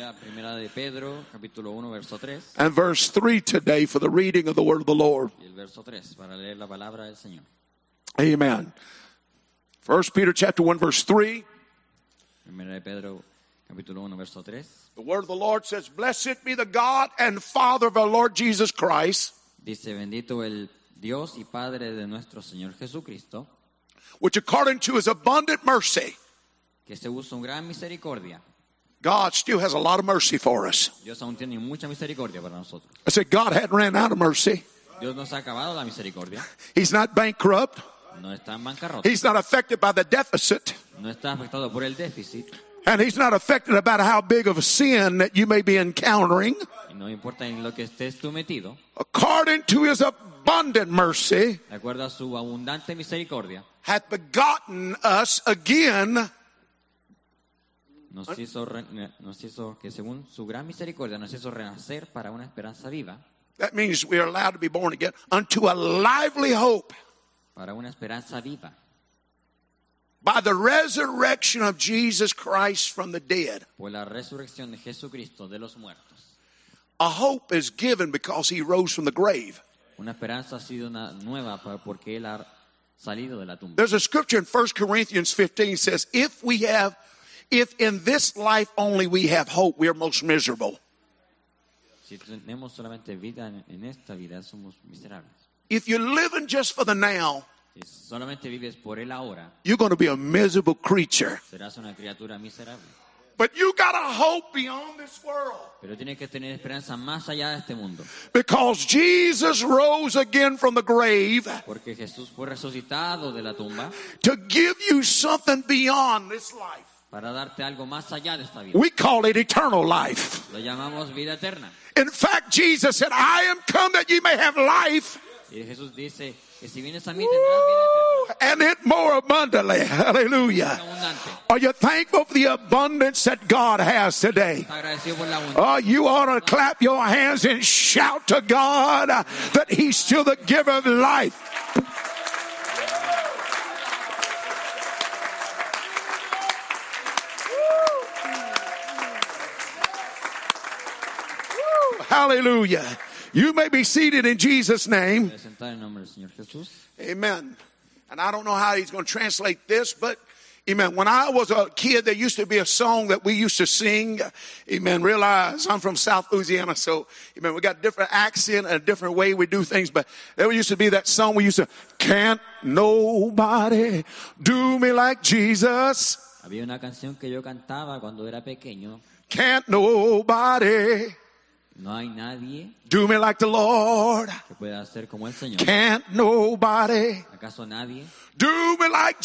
Biblia, Primera de Pedro, capítulo 1, verso 3. And verse 3 today for the reading of the word of the Lord. Y el verso 3, para leer la palabra del Señor. Amen. 1 Peter chapter 1, verse 3. Primera de Pedro, capítulo 1, verso 3. The word of the Lord says, "Blessed be the God and Father of our Lord Jesus Christ, Dice, bendito el Dios y Padre de nuestro Señor Jesucristo, which according to his abundant mercy," que se usa un gran misericordia. God still has a lot of mercy for us. Dios aún tiene mucha misericordia para nosotros. I said, God hadn't ran out of mercy. Dios nos ha acabado la misericordia. He's not bankrupt. No está en bancarrota. He's not affected by the deficit. No está afectado por el déficit. And he's not affected about how big of a sin that you may be encountering. Y no importa en lo que estés tú metido. According to his abundant mercy, De acuerdo a su abundante misericordia, hath begotten us again. nos hizo que según su gran misericordia nos hizo renacer para una esperanza viva, That means we are allowed to be born again unto a lively hope para una esperanza viva, by the resurrection of Jesus Christ from the dead. por la resurrección de Jesucristo de los muertos. A hope is given because he rose from the grave. Una esperanza ha sido una nueva porque Él ha salido de la tumba. There's a scripture in 1 Corinthians 15 says, if in this life only we have hope, we are most miserable. Si tenemos solamente vida en esta vida, somos miserables. If you're living just for the now, Si solamente vives por el ahora, you're going to be a miserable creature. serás una criatura miserable. But you got a hope beyond this world. Pero tienes que tener esperanza más allá de este mundo. Because Jesus rose again from the grave Porque Jesús fue resucitado de la tumba to give you something beyond this life. para darte algo más allá de esta vida. We call it eternal life. Lo llamamos vida eterna. In fact, Jesus said, I am come that ye may have life, Y Jesús dice que si vienes a mí tendrás vida eterna. and it more abundantly. Hallelujah. Abundante. Are you thankful for the abundance that God has today? Está agradecido por la abundancia. Oh, you ought to clap your hands and shout to God that he's still the giver of life. Hallelujah. You may be seated in Jesus' name. Voy a sentar en nombre del Señor Jesús. Amen. And I don't know how he's going to translate this, but amen. When I was a kid, there used to be a song that we used to sing. Amen. Realize I'm from South Louisiana, so amen. We got different accent and a different way we do things, but there used to be that song we used to, can't nobody do me like Jesus. Había una canción que yo cantaba cuando era pequeño. Can't nobody No hay nadie do me like the Lord. que pueda hacer como el Señor. Can't nobody ¿Acaso nadie? do me like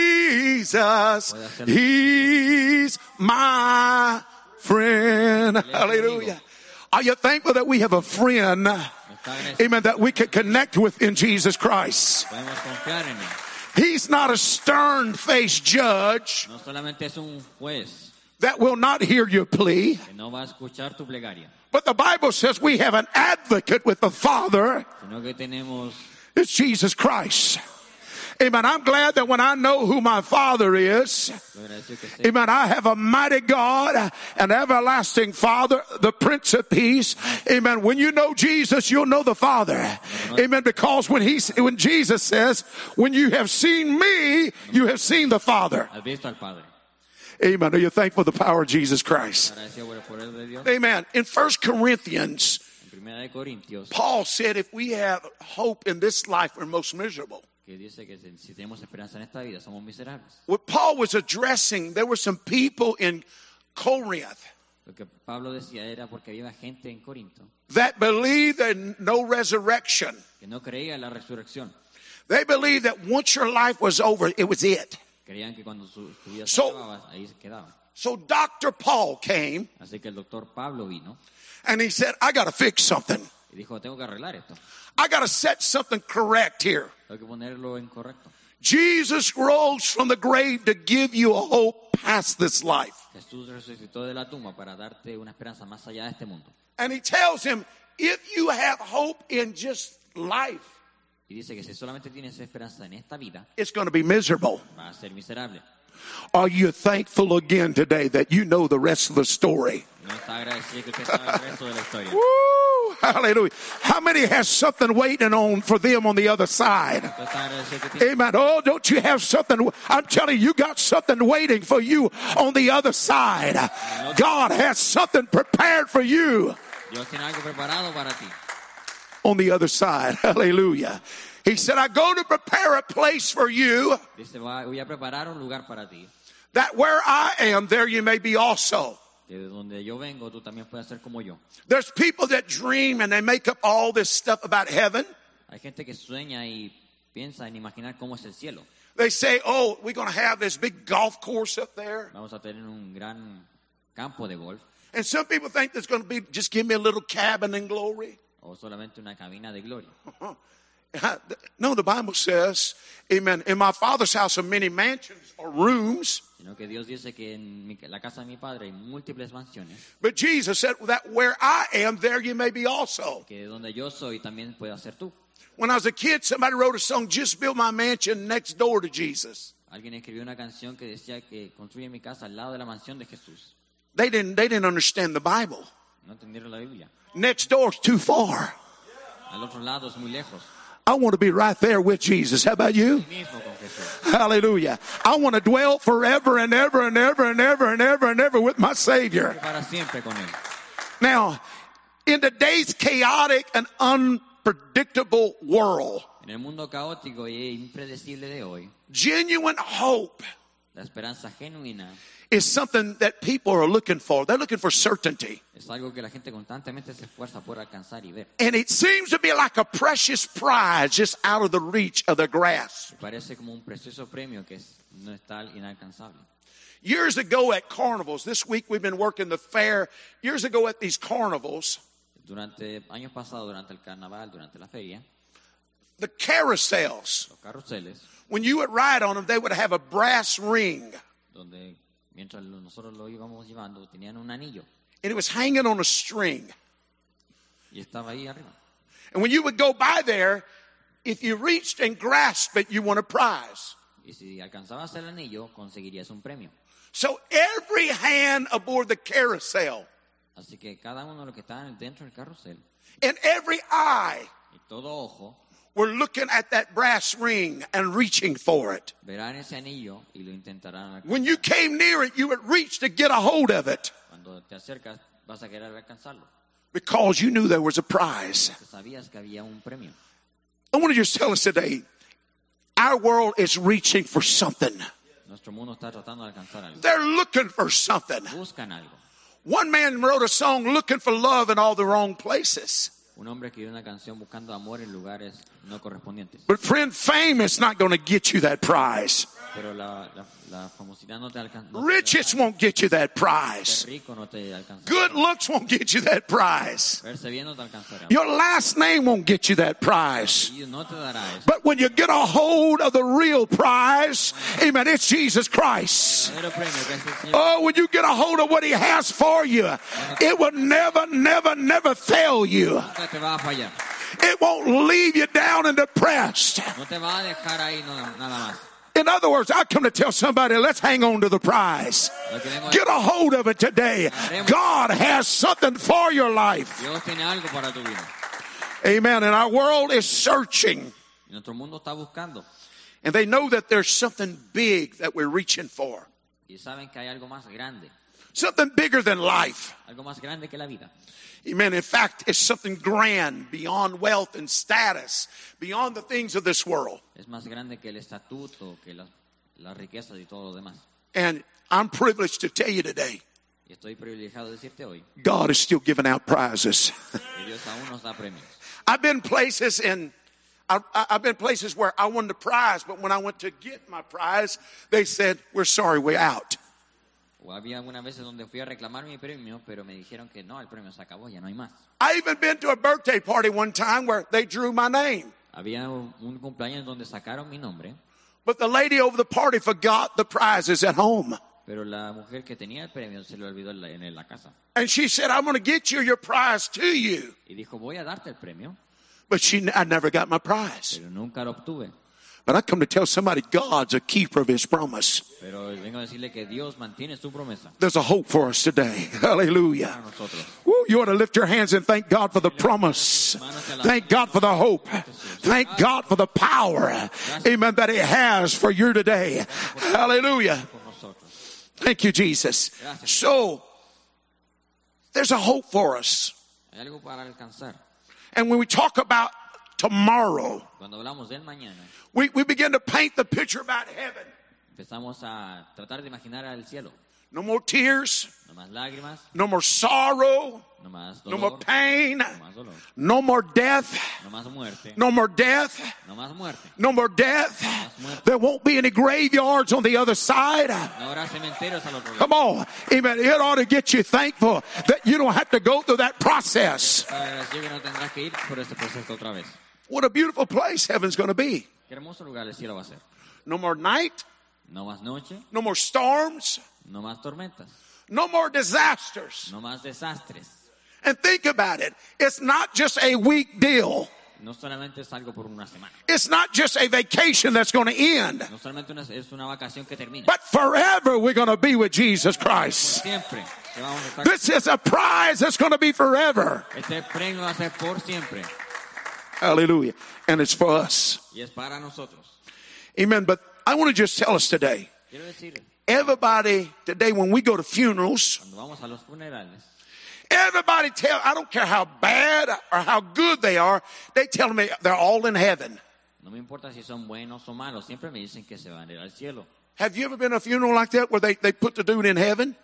Jesus. He's my friend. Hallelujah. Are you thankful that we have a friend, amen, that we can connect with in Jesus Christ? Podemos confiar en Él. He's not a stern-faced judge No solamente es un juez that will not hear your plea, que no va a escuchar tu plegaria, but the Bible says we have an advocate with the Father. sino que tenemos It's Jesus Christ. Amen. I'm glad that when I know who my Father is, lo agradecido que sé. amen, I have a mighty God, an everlasting Father, the Prince of Peace. Amen. When you know Jesus, you'll know the Father. Amen. Because when Jesus says, when you have seen me, you have seen the Father. ¿Has visto al Padre? Amen. Are you thankful for the power of Jesus Christ? Agradecido por el poder de Dios. Amen. In 1 Corinthians, En Primera de Corintios, Paul said, if we have hope in this life, we're most miserable. que dice que si tenemos esperanza en esta vida, somos miserables. What Paul was addressing, there were some people in Corinth Lo que Pablo decía era porque había gente en Corinto that believed in no resurrection. que no creía en la resurrección. They believed that once your life was over, it was it. Creían que cuando su vida se So- acababa, ahí se quedaba. So Dr. Paul came Así que el doctor Pablo vino and he said, I got to fix something. y dijo, tengo que arreglar esto. I got to set something correct here. Tengo que ponerlo en correcto. Jesus rose from the grave to give you a hope past this life. Jesús resucitó de la tumba para darte una esperanza más allá de este mundo. And he tells him, if you have hope in just life, Y dice que si solamente tienes esperanza en esta vida, it's going to be miserable. vas a ser miserable. Are you thankful again today that you know the rest of the story? No está agradecido que usted sabe el resto de la historia. Woo! Hallelujah. How many has something waiting on for them on the other side? Usted está agradecido que tiene Amen. Oh, don't you have something? I'm telling you, you got something waiting for you on the other side. God has something prepared for you Dios tiene algo preparado para ti. on the other side. Hallelujah. He said, I go to prepare a place for you, Dice, voy a preparar un lugar para ti. that where I am, there you may be also. Que de donde yo vengo, tú también puedes ser como yo. There's people that dream and they make up all this stuff about heaven. Hay gente que sueña y piensa en imaginar cómo es el cielo. They say, oh, we're going to have this big golf course up there. Vamos a tener un gran campo de golf And some people think there's going to be, just give me a little cabin in glory. o solamente una cabina de gloria. No, the Bible says, amen, in my Father's house are many mansions or rooms. Sino que Dios dice que en la casa de mi padre hay múltiples mansiones. But Jesus said that where I am, there you may be also. Que donde yo soy también puedes ser tú. When I was a kid, somebody wrote a song, just build my mansion next door to Jesus. Alguien escribió una canción que decía que construye mi casa al lado de la mansión de Jesús. They didn't understand the Bible. No entendieron la Biblia. Next door's too far. Al otro lado es muy lejos. I want to be right there with Jesus. How about you? Mismo con Jesús. Hallelujah. I want to dwell forever and ever and ever and ever and ever and ever with my Savior. Para siempre con él. Now, in today's chaotic and unpredictable world, En el mundo caótico y impredecible de hoy, genuine hope la esperanza genuina is something that people are looking for. They're looking for certainty. es algo que la gente constantemente se esfuerza por alcanzar y ver. And it seems to be like a precious prize just out of the reach of their grasp. Parece como un precioso premio que no está inalcanzable. Years ago at carnivals, this week we've been working the fair. Years ago at these carnivals, Durante años pasados, durante el carnaval, durante la feria, the carousels, los carruseles, when you would ride on them, they would have a brass ring. donde mientras nosotros lo íbamos llevando, tenían un anillo And it was hanging on a string. y estaba ahí arriba. And when you would go by there, if you reached and grasped it, you won a prize. Y si alcanzabas el anillo, conseguirías un premio. So every hand aboard the carousel Así que cada uno de los que estaban dentro del carrusel and every eye y todo ojo were looking at that brass ring and reaching for it. verán ese anillo y lo intentarán alcanzar. When you came near it, you would reach to get a hold of it Cuando te acercas, vas a querer alcanzarlo. because you knew there was a prize. Porque sabías que había un premio. I want to just tell us today, our world is reaching for something. Nuestro mundo está tratando de alcanzar algo. They're looking for something. Buscan algo. One man wrote a song looking for love in all the wrong places. Un hombre escribió una canción buscando amor en lugares no correspondientes. But friend, fame is not going to get you that prize. Pero la famosidad no te alcanza. Riches won't get you that prize. Ser rico no te alcanza. Good looks won't get you that prize. Verse bien no te alcanzará. Your last name won't get you that prize. Y no te dará eso. But when you get a hold of the real prize, amen, it's Jesus Christ. El verdadero premio que es el Señor. Oh, when you get a hold of what He has for you, it will never, never, never fail you. Nunca te va a fallar. It won't leave you down and depressed. No te va a dejar ahí nada más. In other words, I come to tell somebody, let's hang on to the prize. Lo que vengo Get a hold of it today. God has something for your life. Dios tiene algo para tu vida. Amen. And our world is searching. Y nuestro mundo está buscando. And they know that there's something big that we're reaching for. Y saben que hay algo más grande. Something bigger than life. Algo más grande que la vida. Amen. In fact, it's something grand beyond wealth and status, beyond the things of this world. Es más grande que el estatuto, que las riquezas y todo lo demás. And I'm privileged to tell you today, Y estoy privilegiado de decirte hoy God is still giving out prizes. que Dios aún nos da premios. I've been places where I won the prize, but when I went to get my prize, they said, we're sorry, we're out. O había algunas veces donde fui a reclamar mi premio, pero me dijeron que no, el premio se acabó, ya no hay más. I even been to a birthday party one time where they drew my name. Había un cumpleaños donde sacaron mi nombre, But the lady over the party forgot the prizes at home. pero la mujer que tenía el premio se le olvidó en la casa. And she said, I'm going to get you your prize to you. Y dijo, voy a darte el premio, But I never got my prize. pero nunca lo obtuve. But I come to tell somebody God's a keeper of his promise. Pero vengo a decirle que Dios mantiene su promesa There's a hope for us today. Hallelujah. para nosotros. Woo, you ought to lift your hands and thank God for the promise. Thank God for the hope. Thank God for the power, amen, that he has for you today. Hallelujah. Por nosotros. Thank you, Jesus. So, there's a hope for us. Hay algo para alcanzar. And when we talk about tomorrow, Cuando hablamos del mañana, we begin to paint the picture about heaven. empezamos a tratar de imaginar al cielo. No more tears, No más lágrimas, no more sorrow, no más no more dolor, pain, no más dolor, no more death, no más muerte, no more death, no más muerte. no more death. There won't be any graveyards on the other side. No habrá cementerios al otro lado. Come on. Amen. It ought to get you thankful that you don't have to go through that process. Para agradecer que no tendrás que ir por este proceso otra vez. What a beautiful place heaven's going to be. Qué hermoso lugar el cielo va a ser. No more night, No más noche, no more storms, no más tormentas, no more disasters. no más desastres. And think about it. It's not just a week deal. No solamente es algo por una semana. It's not just a vacation that's going to end. No solamente es una vacación que termina. But forever we're going to be with Jesus Por Christ. siempre. Que vamos a estar. This is a prize that's going to be forever. Este premio va a ser por siempre. Hallelujah. And it's for us. Y es para nosotros. Amen. But I want to just tell us today, Quiero decir, everybody today when we go to funerals, cuando vamos a los funerales, everybody I don't care how bad or how good they are, they tell me they're all in heaven. no me importa si son buenos o malos, siempre me dicen que se van a ir al cielo. Have you ever been to a funeral like that where they put the dude in heaven?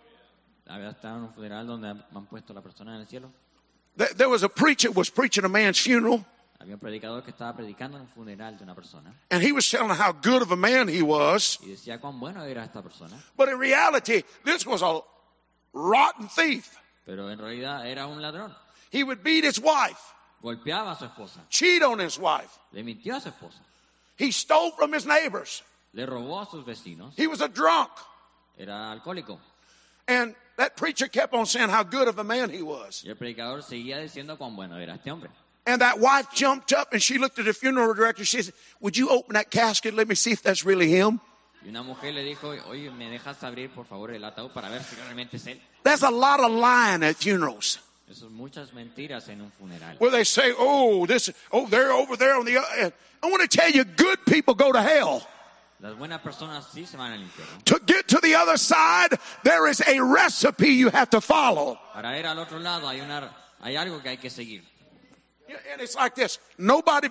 ¿Había estado en un funeral donde han puesto a la persona en el cielo? There was a preacher was preaching a man's funeral, Había un predicador que estaba predicando en un funeral de una persona and he was telling how good of a man he was. y decía cuán bueno era esta persona, But in reality, this was a rotten thief. pero en realidad era un ladrón. He would beat his wife, Golpeaba a su esposa, cheat on his wife. le mintió a su esposa, He stole from his neighbors. le robó a sus vecinos, He was a drunk. era alcohólico. And that preacher kept on saying how good of a man he was. Y el predicador seguía diciendo cuán bueno era este hombre. And that wife jumped up and she looked at the funeral director. She said, "Would you open that casket? Let me see if that's really him." Y una mujer le dijo, oye, ¿me dejas abrir por favor el ataúd para ver si realmente es él? There's a lot of lying at funerals Eso es muchas mentiras en un funeral. where they say, they're over there on the other end. I want to tell you, good people go to hell. Las buenas personas sí se van al infierno. To get to the other side, there is a recipe you have to follow. Para ir al otro lado hay algo que hay que seguir. And it's like this. Nobody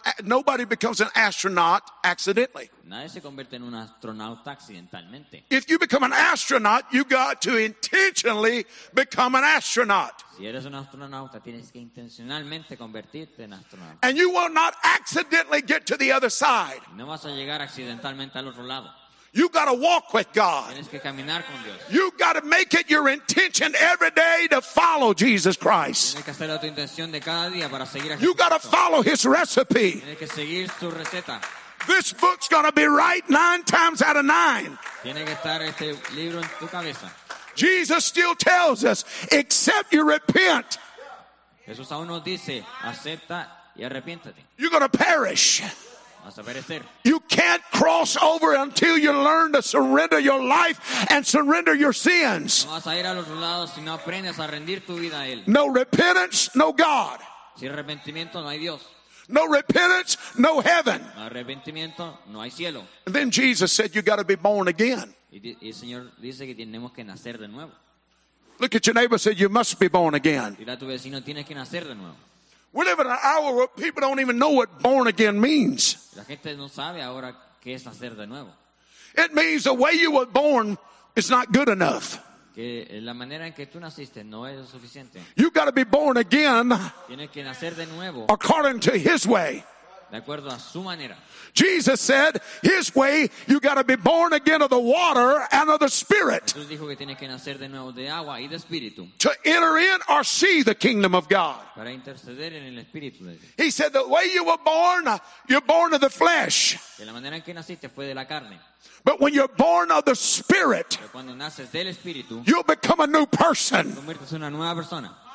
becomes an astronaut accidentally. Nadie se convierte en un astronauta accidentalmente. If you become an astronaut, you got to intentionally become an astronaut. Si eres un astronauta, tienes que intencionalmente convertirte en astronauta. And you will not accidentally get to the other side. No vas a llegar accidentalmente al otro lado. You got to walk with God. Tienes que caminar con Dios. You got to make it your intention every day to follow Jesus Christ. Tienes que hacer tu intención de cada día para seguir a You got to Jesucristo. follow his recipe. Tienes que seguir su receta. This book's going to be right 9 times out of 9. Tiene que estar este libro en tu cabeza. Jesus still tells us, except you repent, Jesús aún nos dice, acepta y arrepiéntate. you're going to perish. Vas a perecer. You can't cross over until you learn to surrender your life and surrender your sins. No vas a ir al otro lado si no aprendes a rendir tu vida a Él. No repentance, no God. Sin arrepentimiento no hay Dios. No repentance, no heaven. No arrepentimiento no hay cielo. And then Jesus said, you got to be born again. Y el Señor dice que tenemos que nacer de nuevo. Look at your neighbor and say, you must be born again. Dile a tu vecino, tienes que nacer de nuevo. We live in an hour where people don't even know what born again means. La gente no sabe ahora qué es nacer de nuevo. It means the way you were born is not good enough. Que la manera en que tú naciste no es suficiente. You got to be born again Tienes que nacer de nuevo according to his way. de acuerdo a su manera. Jesus said, his way, you got to be born again of the water and of the Spirit Jesús dijo que tienes que nacer de nuevo de agua y de espíritu to enter in or see the kingdom of God. para interceder en el espíritu de Dios. He said, the way you were born, you're born of the flesh. Que la manera en que naciste fue de la carne. But when you're born of the Spirit, Pero cuando naces del espíritu, you'll become a new person. te conviertes en una nueva persona.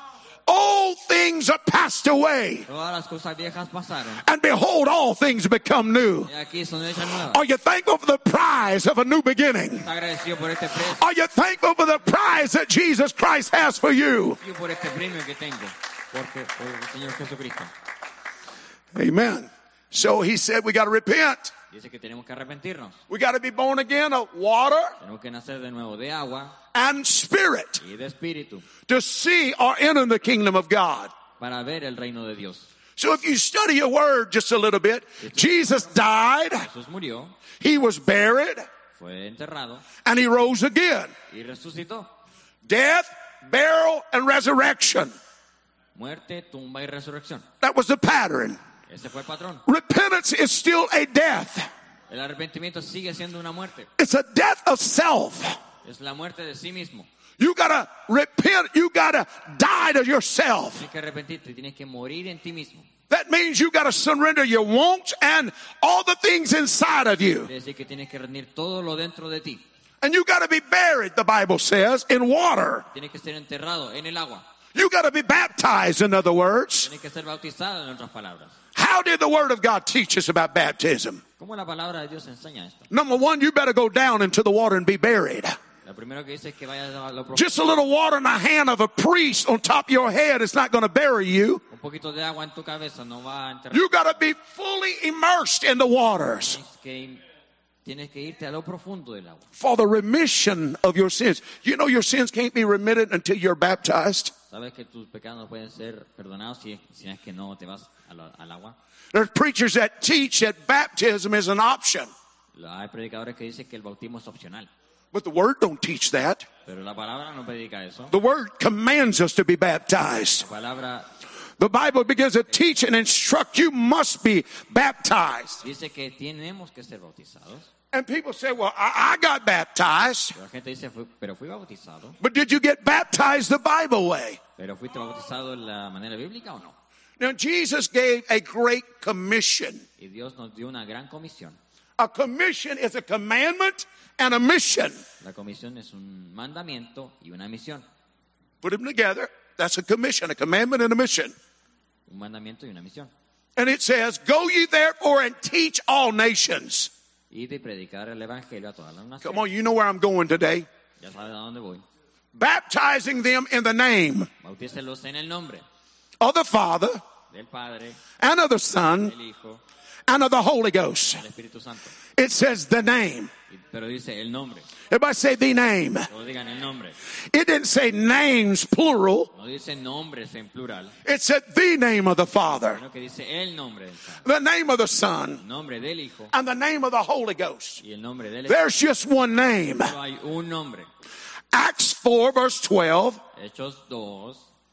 old things are passed away. Todas las cosas viejas pasaron. And behold, all things become new. Y aquí son hechas nuevas. Are you thankful for the prize of a new beginning? ¿Está agradecido por este precio? Are you thankful for the prize that Jesus Christ has for you? Y por este premio que tengo. Por el Señor Jesucristo. Amen. So he said we got to repent. Dice que tenemos que arrepentirnos. We got to be born again of water Tenemos que nacer de nuevo de agua and spirit y de espíritu to see or enter the kingdom of God. para ver el reino de Dios. So if you study your word just a little bit, Jesus died, Jesús murió, he was buried, fue enterrado and he rose again. y resucitó. Death, burial, and resurrection. Muerte, tumba y resurrección. That was the pattern. Ese fue el patrón. Repentance is still a death. El arrepentimiento sigue siendo una muerte. It's a death of self. Es la muerte de sí mismo. You gotta repent. You gotta die to yourself. Tienes que arrepentirte, tienes que morir en ti mismo. That means you gotta surrender your wants and all the things inside of you. Quiere decir que tienes que rendir todo lo dentro de ti. And you gotta be buried, the Bible says, in water. Tienes que ser enterrado en el agua. You gotta be baptized, in other words. Tienes que ser bautizado, en otras palabras. How did the Word of God teach us about baptism? ¿Cómo la palabra de Dios enseña esto? Number one, you better go down into the water and be buried. Lo primero que dice es que vayas a lo profundo. Just a little water in the hand of a priest on top of your head is not going to bury you. Un poquito de agua en tu cabeza no va a enterrar. You got to be fully immersed in the waters Tienes que irte a lo profundo del agua. for the remission of your sins. You know your sins can't be remitted until you're baptized. Sabes que tus pecados no pueden ser perdonados si es que no te vas al agua. There's preachers that teach that baptism is an option. Hay predicadores que dicen que el bautismo es opcional. But the Word don't teach that. Pero la palabra no predica eso. The Word commands us to be baptized. La palabra The Bible begins to teach and instruct you must be baptized. dice que tenemos que ser bautizados. And people say, well, I got baptized. Pero la gente dice, pero fui bautizado. But did you get baptized the Bible way? ¿Pero fuiste bautizado en la manera bíblica o no? Now, Jesus gave a great commission. Y Dios nos dio una gran comisión. A commission is a commandment and a mission. La comisión es un mandamiento y una misión. Put them together. That's a commission, a commandment and a mission. Un mandamiento y una misión. And it says, go ye therefore and teach all nations. Y de predicar el evangelio a todas las naciones. Come on, you know where I'm going today. Ya sabes a dónde voy. Baptizing them in the name Bautícelos en el nombre of the Father del Padre, and of the Son del Hijo, and of the Holy Ghost. del Espíritu Santo. It says the name. Pero dice el nombre. Everybody say the name. No digan el nombre. It didn't say names plural. No dice nombres en plural. It said the name of the Father, Sino que dice el nombre del Padre, the name of the Son, el nombre del Hijo and the name of the Holy Ghost. y el nombre del Espíritu. There's just one name. Solo hay un nombre. Acts 4 verse 12. Hechos 2.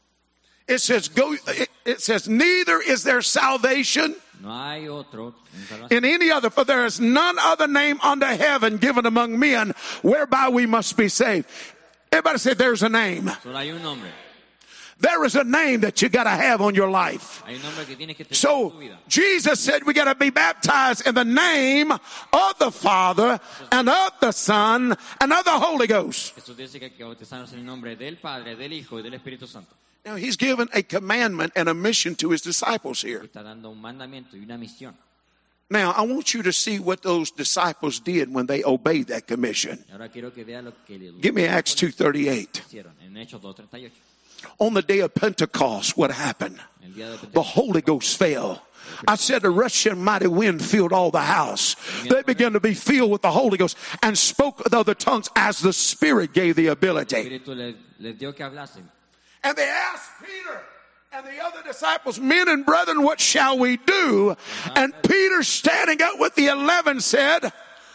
It says, it says, neither is there salvation No hay otro en salvación. in any other, for there is none other name under heaven given among men whereby we must be saved. Everybody say there's a name. Solo hay un nombre. There is a name that you got to have on your life. Hay un nombre que tienes que tener en So tu vida. Jesus said we got to be baptized in the name of the Father and of the Son and of the Holy Ghost. Jesús dice que hay que bautizarnos en el nombre del Padre, del Hijo y del Espíritu Santo. Now he's given a commandment and a mission to his disciples here. Está dando un mandamiento y una misión. Now I want you to see what those disciples did when they obeyed that commission. Y ahora quiero que vea lo que los Give me Acts 2:38. hicieron en Hechos 2:38. On the day of Pentecost, what happened? El día de The Pentecostés, Holy Ghost fell. I said a rushing mighty wind filled all the house. They began to be filled with the Holy Ghost and spoke with other tongues as the Spirit gave the el ability. Espíritu les dio que hablasen. And they asked Peter and the other disciples, men and brethren, what shall we do? And Peter, standing up with the 11, said,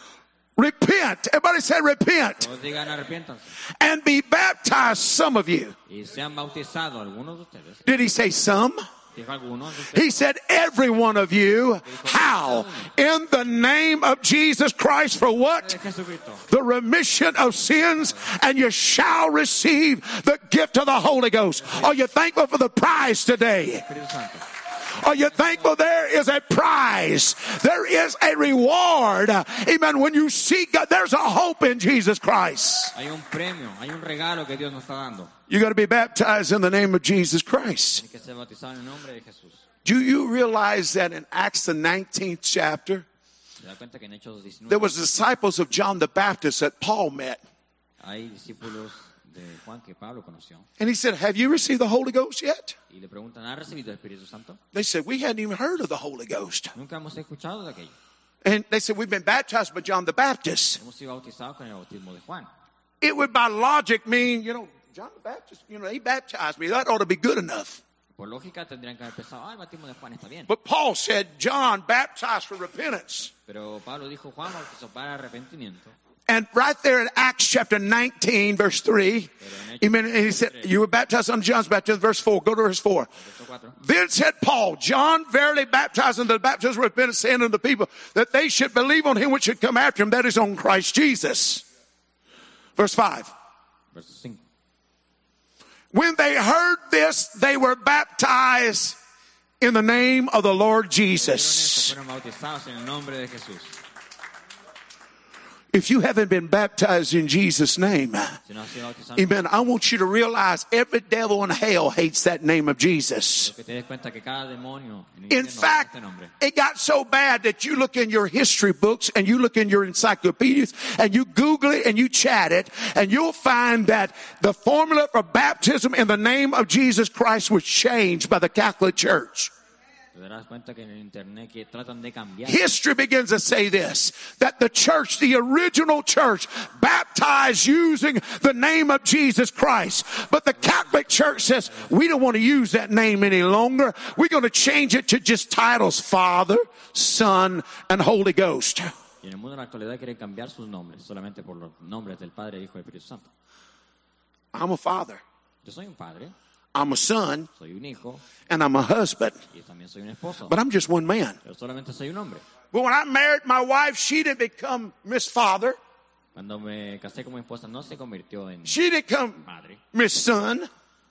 repent. Everybody said repent. Todos digan arrepiéntanse. And be baptized, some of you. Y sean bautizados algunos de ustedes. Did he say some? Dijo algunos de ustedes. He said, every one of you. How? In the name of Jesus Christ for what? De Jesucristo. The remission of sins, and you shall receive the gift of the Holy Ghost. Are you thankful for the prize today? Espíritu Santo. Are you thankful there is a prize? There is a reward. Amen. When you seek God, there's a hope in Jesus Christ. Hay un premio, hay un regalo que Dios nos está dando. You got to be baptized in the name of Jesus Christ. Tienes que ser bautizado en el nombre de Jesús. Do you realize that in Acts the 19th chapter, ¿Se da cuenta que en Hechos 19 there was disciples of John the Baptist that Paul met? hay discípulos de Juan que Pablo conoció? And he said, have you received the Holy Ghost yet? Y le preguntan, ¿has recibido el Espíritu Santo? They said, we hadn't even heard of the Holy Ghost. Nunca hemos escuchado de aquello. And they said, we've been baptized by John the Baptist. Hemos sido bautizados con el bautismo de Juan. It would by logic mean, John the Baptist, he baptized me. That ought to be good enough. Por lógica tendrían que haber pensado, el bautismo de Juan está bien. But Paul said, John baptized for repentance. Pero Pablo dijo, Juan bautizó para arrepentimiento. And right there in Acts chapter 19, verse 3, amen, and he said, you were baptized under John's baptism, verse 4. Go to verse 4. Then said Paul, John verily baptized unto the baptism of repentance, saying unto the people that they should believe on him which should come after him, that is on Christ Jesus. Verse 5. Verso 5. When they heard this, they were baptized in the name of the Lord Jesus. Fueron bautizados en el nombre de Jesús. If you haven't been baptized in Jesus' name, Si no has sido bautizado, amen, I want you to realize every devil in hell hates that name of Jesus. que te des cuenta que cada demonio en el In infierno fact, odia este nombre. it got so bad that you look in your history books and you look in your encyclopedias and you Google it and you chat it and you'll find that the formula for baptism in the name of Jesus Christ was changed by the Catholic Church. Te darás cuenta que en el internet que tratan de cambiar. History begins to say this, that the church, the original church, baptized using the name of Jesus Christ. But the Catholic Church says, we don't want to use that name any longer. We're going to change it to just titles, Father, Son, and Holy Ghost. Y en el mundo de la actualidad quieren cambiar sus nombres solamente por los nombres del Padre, Hijo y Espíritu Santo. I'm a father, Yo soy un padre, I'm a son, soy un hijo and I'm a husband. y también soy un esposo. But I'm just one man. Pero solamente soy un hombre. But when I married my wife, she didn't become Miss Father. Cuando me casé con mi esposa no se convirtió en She didn't come padre Miss Son.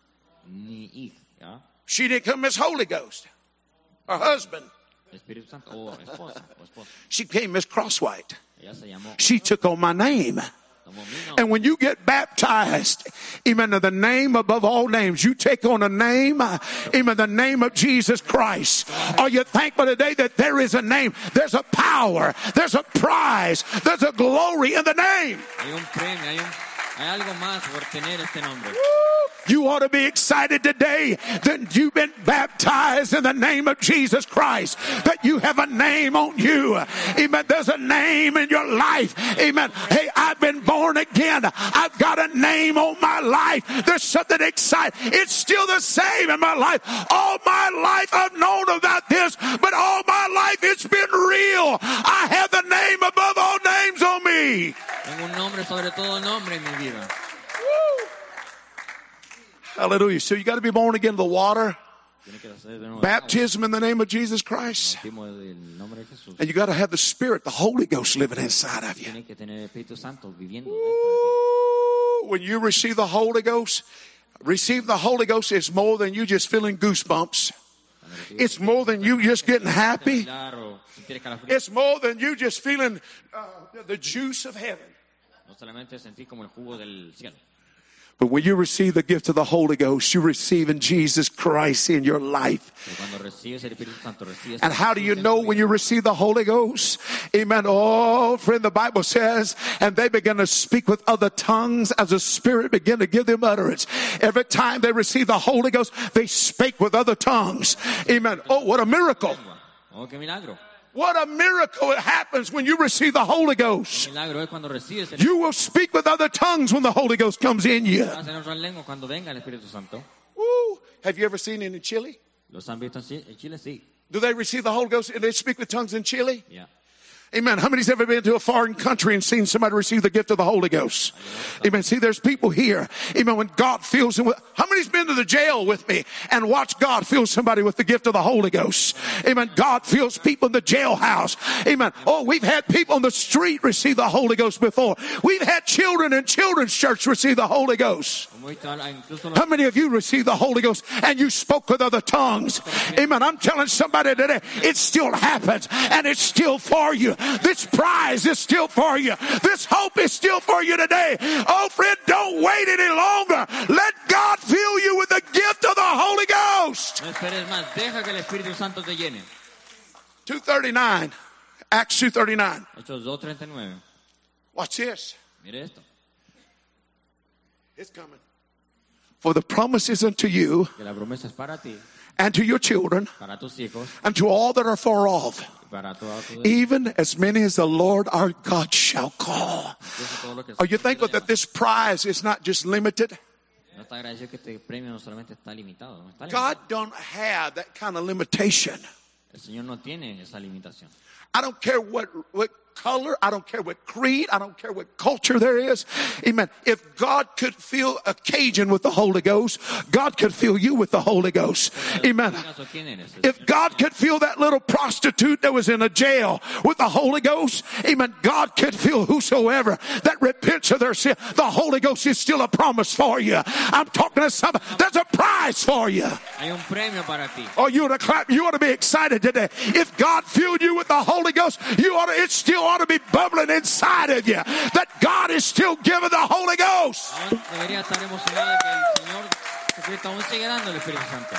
ni hija, She didn't come Miss Holy Ghost. Her husband. Espíritu Santo o esposa o esposo. She came Miss Crosswhite. Ella se llamó, She took on my name. tomó mi nombre. And when you get baptized, amen, in the name above all names, you take on a name, amen, the name of Jesus Christ. Are you thankful today that there is a name? There's a power, there's a prize, there's a glory in the name. Hay un premio, hay algo más por tener este nombre. You ought to be excited today that you've been baptized in the name of Jesus Christ, that you have a name on you. Amen. There's a name in your life. Amen. Hey, I've been born again. I've got a name on my life. There's something exciting. It's still the same in my life. All my life I've known about this, but all my life it's been real. I have the name above all names on me. Tengo un nombre sobre todo nombre en mi vida. Hallelujah. So you got to be born again of the water. Tiene que hacer de nuevo Baptism in the name of Jesus Christ. bautismo del nombre de Jesús. And you got to have the Spirit, the Holy Ghost living inside of you. Tiene que tener el Espíritu Santo viviendo dentro de ti. When you receive the Holy Ghost is more than you just feeling goosebumps. It's more than you just getting happy. It's more than you just feeling the juice of heaven. No solamente sentir como el jugo del cielo. But when you receive the gift of the Holy Ghost, you're receiving Jesus Christ in your life. Cuando recibes el Espíritu Santo, recibes And how do you know when you receive the Holy Ghost? Amen. Oh, friend, the Bible says, and they began to speak with other tongues as the Spirit began to give them utterance. Every time they received the Holy Ghost, they spake with other tongues. Amen. Oh, what a miracle. Oh, qué milagro. What a miracle it happens when you receive the Holy Ghost. Milagro es cuando recibes el You will speak with other tongues when the Holy Ghost comes in you. Hablas en otra lengua cuando venga el Espíritu Santo. Woo. Have you ever seen it in Chile? ¿Los han visto en Chile? Sí. Do they receive the Holy Ghost and they speak with tongues in Chile? Yeah. Amen. How many's ever been to a foreign country and seen somebody receive the gift of the Holy Ghost? Amen. See, there's people here. Amen. When God fills them with, how many's been to the jail with me and watched God fill somebody with the gift of the Holy Ghost? Amen. God fills people in the jailhouse. Amen. Oh, we've had people on the street receive the Holy Ghost before. We've had children in children's church receive the Holy Ghost. How many of you received the Holy Ghost and you spoke with other tongues? Amen. I'm telling somebody today, it still happens and it's still for you. This prize is still for you. This hope is still for you today. Oh, friend, don't wait any longer. Let God fill you with the gift of the Holy Ghost. No esperes más, deja que el Espíritu Santo te llene. 2:39. Acts 2:39. Hechos 2:39. Watch this. Mire esto. It's coming. For the promise is unto you Que la promesa es para ti, and to your children para tus hijos, and to all that are far off, para todos tus even as many as the Lord our God shall call. Are you thankful that this prize is not just limited? No está agradecido que este premio no solamente está limitado, no está limitado. God don't have that kind of limitation. El Señor no tiene esa limitación. I don't care what color, I don't care what creed, I don't care what culture there is. Amen. If God could fill a Cajun with the Holy Ghost, God could fill you with the Holy Ghost. Amen. If God could fill that little prostitute that was in a jail with the Holy Ghost, amen, God could fill whosoever that repents of their sin. The Holy Ghost is still a promise for you. I'm talking to somebody. There's a prize for you. Hay un premio para ti. Oh, you ought to clap. You ought to be excited today. If God filled you with the Holy Ghost, it still ought to be bubbling inside of you. That God is still giving the Holy Ghost. Debería estar emocionado de que el Señor Jesucristo aún sigue dando el Espíritu Santo.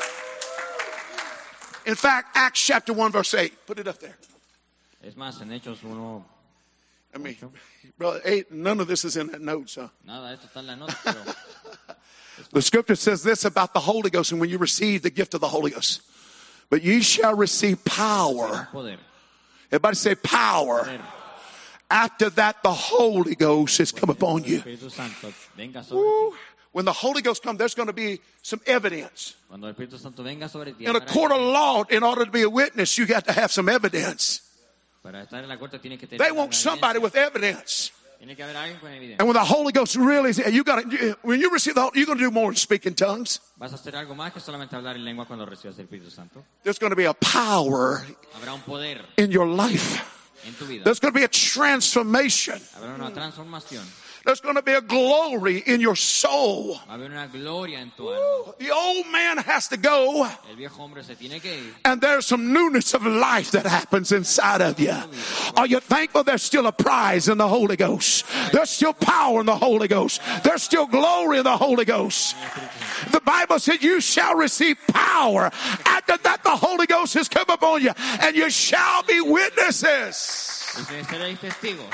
In fact, Acts chapter 1 verse 8. Put it up there. Es más, en Hechos 1. I mean, brother, none of this is in that notes, huh? Nada, esto está en la nota, pero The scripture says this about the Holy Ghost and when you receive the gift of the Holy Ghost. But ye shall receive power. poder. Everybody say power. Poder. After that, the Holy Ghost has come upon you. Espíritu Santo venga sobre Woo. ti. When the Holy Ghost comes, there's going to be some evidence. Cuando el Espíritu Santo venga sobre ti, In a court of law, in order to be a witness, you got to have some evidence. para estar en la corte tiene que tener They una want somebody evidencia. with evidence. Tiene que haber alguien con evidencia. And when the Holy Ghost really, when you receive the Holy, you're going to do more than speak in tongues. Vas a hacer algo más que solamente hablar en lengua cuando recibas el Espíritu Santo. There's going to be a power Habrá un poder in your life. en tu vida. There's going to be a transformation. Habrá una transformación. There's going to be a glory in your soul. Va a haber una gloria en tu alma. The old man has to go, El viejo hombre se tiene que ir. and there's some newness of life that happens inside of you. Are you thankful there's still a prize in the Holy Ghost? There's still power in the Holy Ghost. There's still glory in the Holy Ghost. The Bible said you shall receive power. After that, the Holy Ghost has come upon you, and you shall be witnesses. Y seréis testigos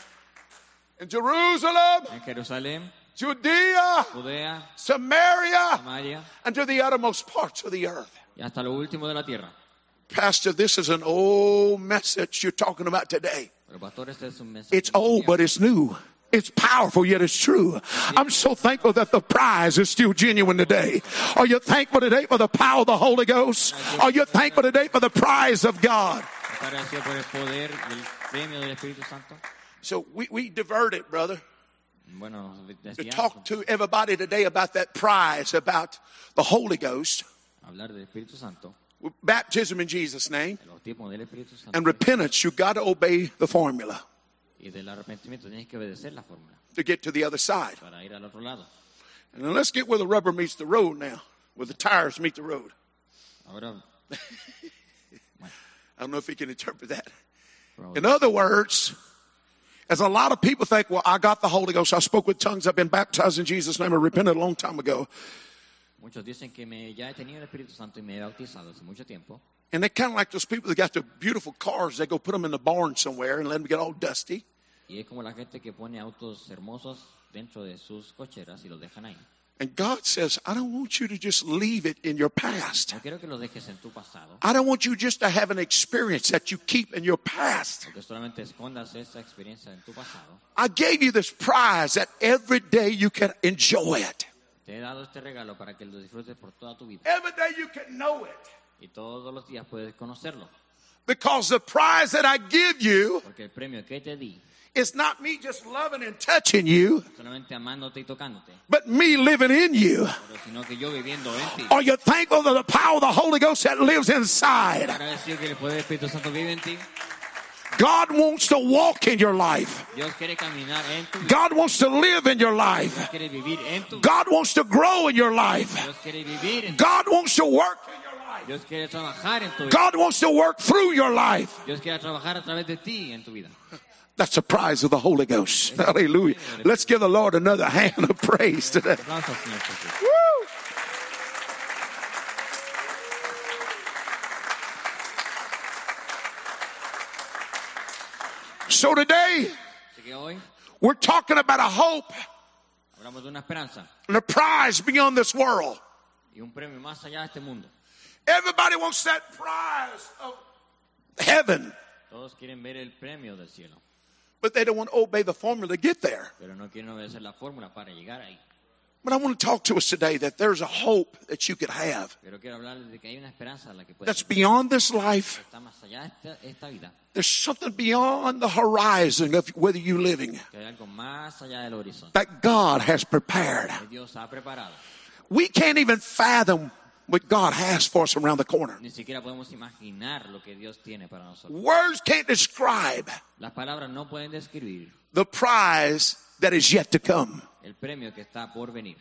In Jerusalem, en Jerusalén, Judea, Judea, Samaria, Samaria and to the uttermost parts of the earth. y hasta lo último de la tierra. Pastor, this is an old message you're talking about today. Pero pastor, este es un mensaje. It's old, but it's new. It's powerful, yet it's true. I'm so thankful that the prize is still genuine today. Are you thankful today for the power of the Holy Ghost? Are you thankful today for the prize of God? ¿Está agradecido por el poder del premio del Espíritu Santo? So we diverted, brother, Bueno, to desviamos talk to everybody today about that prize, about the Holy Ghost, hablar del Espíritu Santo, baptism in Jesus' name, el bautismo del Espíritu Santo and repentance. You've got to obey the formula y del arrepentimiento. Tienes que obedecer la fórmula to get to the other side. para ir al otro lado. And then let's get where the rubber meets the road now, where the tires meet the road. Ahora, I don't know if you can interpret that. bro, In other words, as a lot of people think, well, I got the Holy Ghost. I spoke with tongues. I've been baptized in Jesus' name. I repented a long time ago. muchos dicen que ya he tenido el Espíritu Santo y me he bautizado hace mucho tiempo. And they're kind of like those people that got the beautiful cars. They go put them in the barn somewhere and let them get all dusty. Y es como la gente que pone autos hermosos dentro de sus cocheras y los dejan ahí. And God says, I don't want you to just leave it in your past. No quiero que los dejes en tu pasado, I don't want you just to have an experience that you keep in your past. porque solamente escondas esa experiencia en tu pasado. I gave you this prize that every day you can enjoy it. Te he dado este regalo para que lo disfrutes por toda tu vida. Every day you can know it. Y todos los días puedes conocerlo. Because the prize that I give you Porque el premio que te di, is not me just loving and touching you, solamente amándote y tocándote, but me living in you. pero sino que yo viviendo en ti. Are you thankful for the power of the Holy Ghost that lives inside? Agradecido que el poder del Espíritu Santo vive en ti. God wants to walk in your life. Dios quiere caminar en tu vida. God wants to live in your life. Dios quiere vivir en tu vida. God wants to grow in your life. Dios quiere vivir en tu vida. God wants to work in your life. Dios quiere trabajar en tu vida. God wants to work through your life. Dios quiere trabajar a través de ti en tu vida. That's the prize of the Holy Ghost. Hallelujah. Let's give the Lord another hand of praise today. Aplausos, Señor Jesús. Woo! So today, Así que hoy we're talking about a hope hablamos de una esperanza and a prize beyond this world. y un premio más allá de este mundo. Everybody wants that prize of heaven, Todos quieren ver el premio del cielo, but they don't want to obey the formula to get there. pero no quieren obedecer la fórmula para llegar ahí. But I want to talk to us today that there's a hope that you could have Pero quiero hablarles de que hay una esperanza a la que puede that's beyond this life. está más allá de esta vida, There's something beyond the horizon of whether you're living que hay algo más allá del horizonte that God has prepared. que Dios ha preparado. We can't even fathom what God has for us around the corner. Ni siquiera podemos imaginar lo que Dios tiene para nosotros. Words can't describe Las palabras no pueden describir the prize that is yet to come. el premio que está por venir.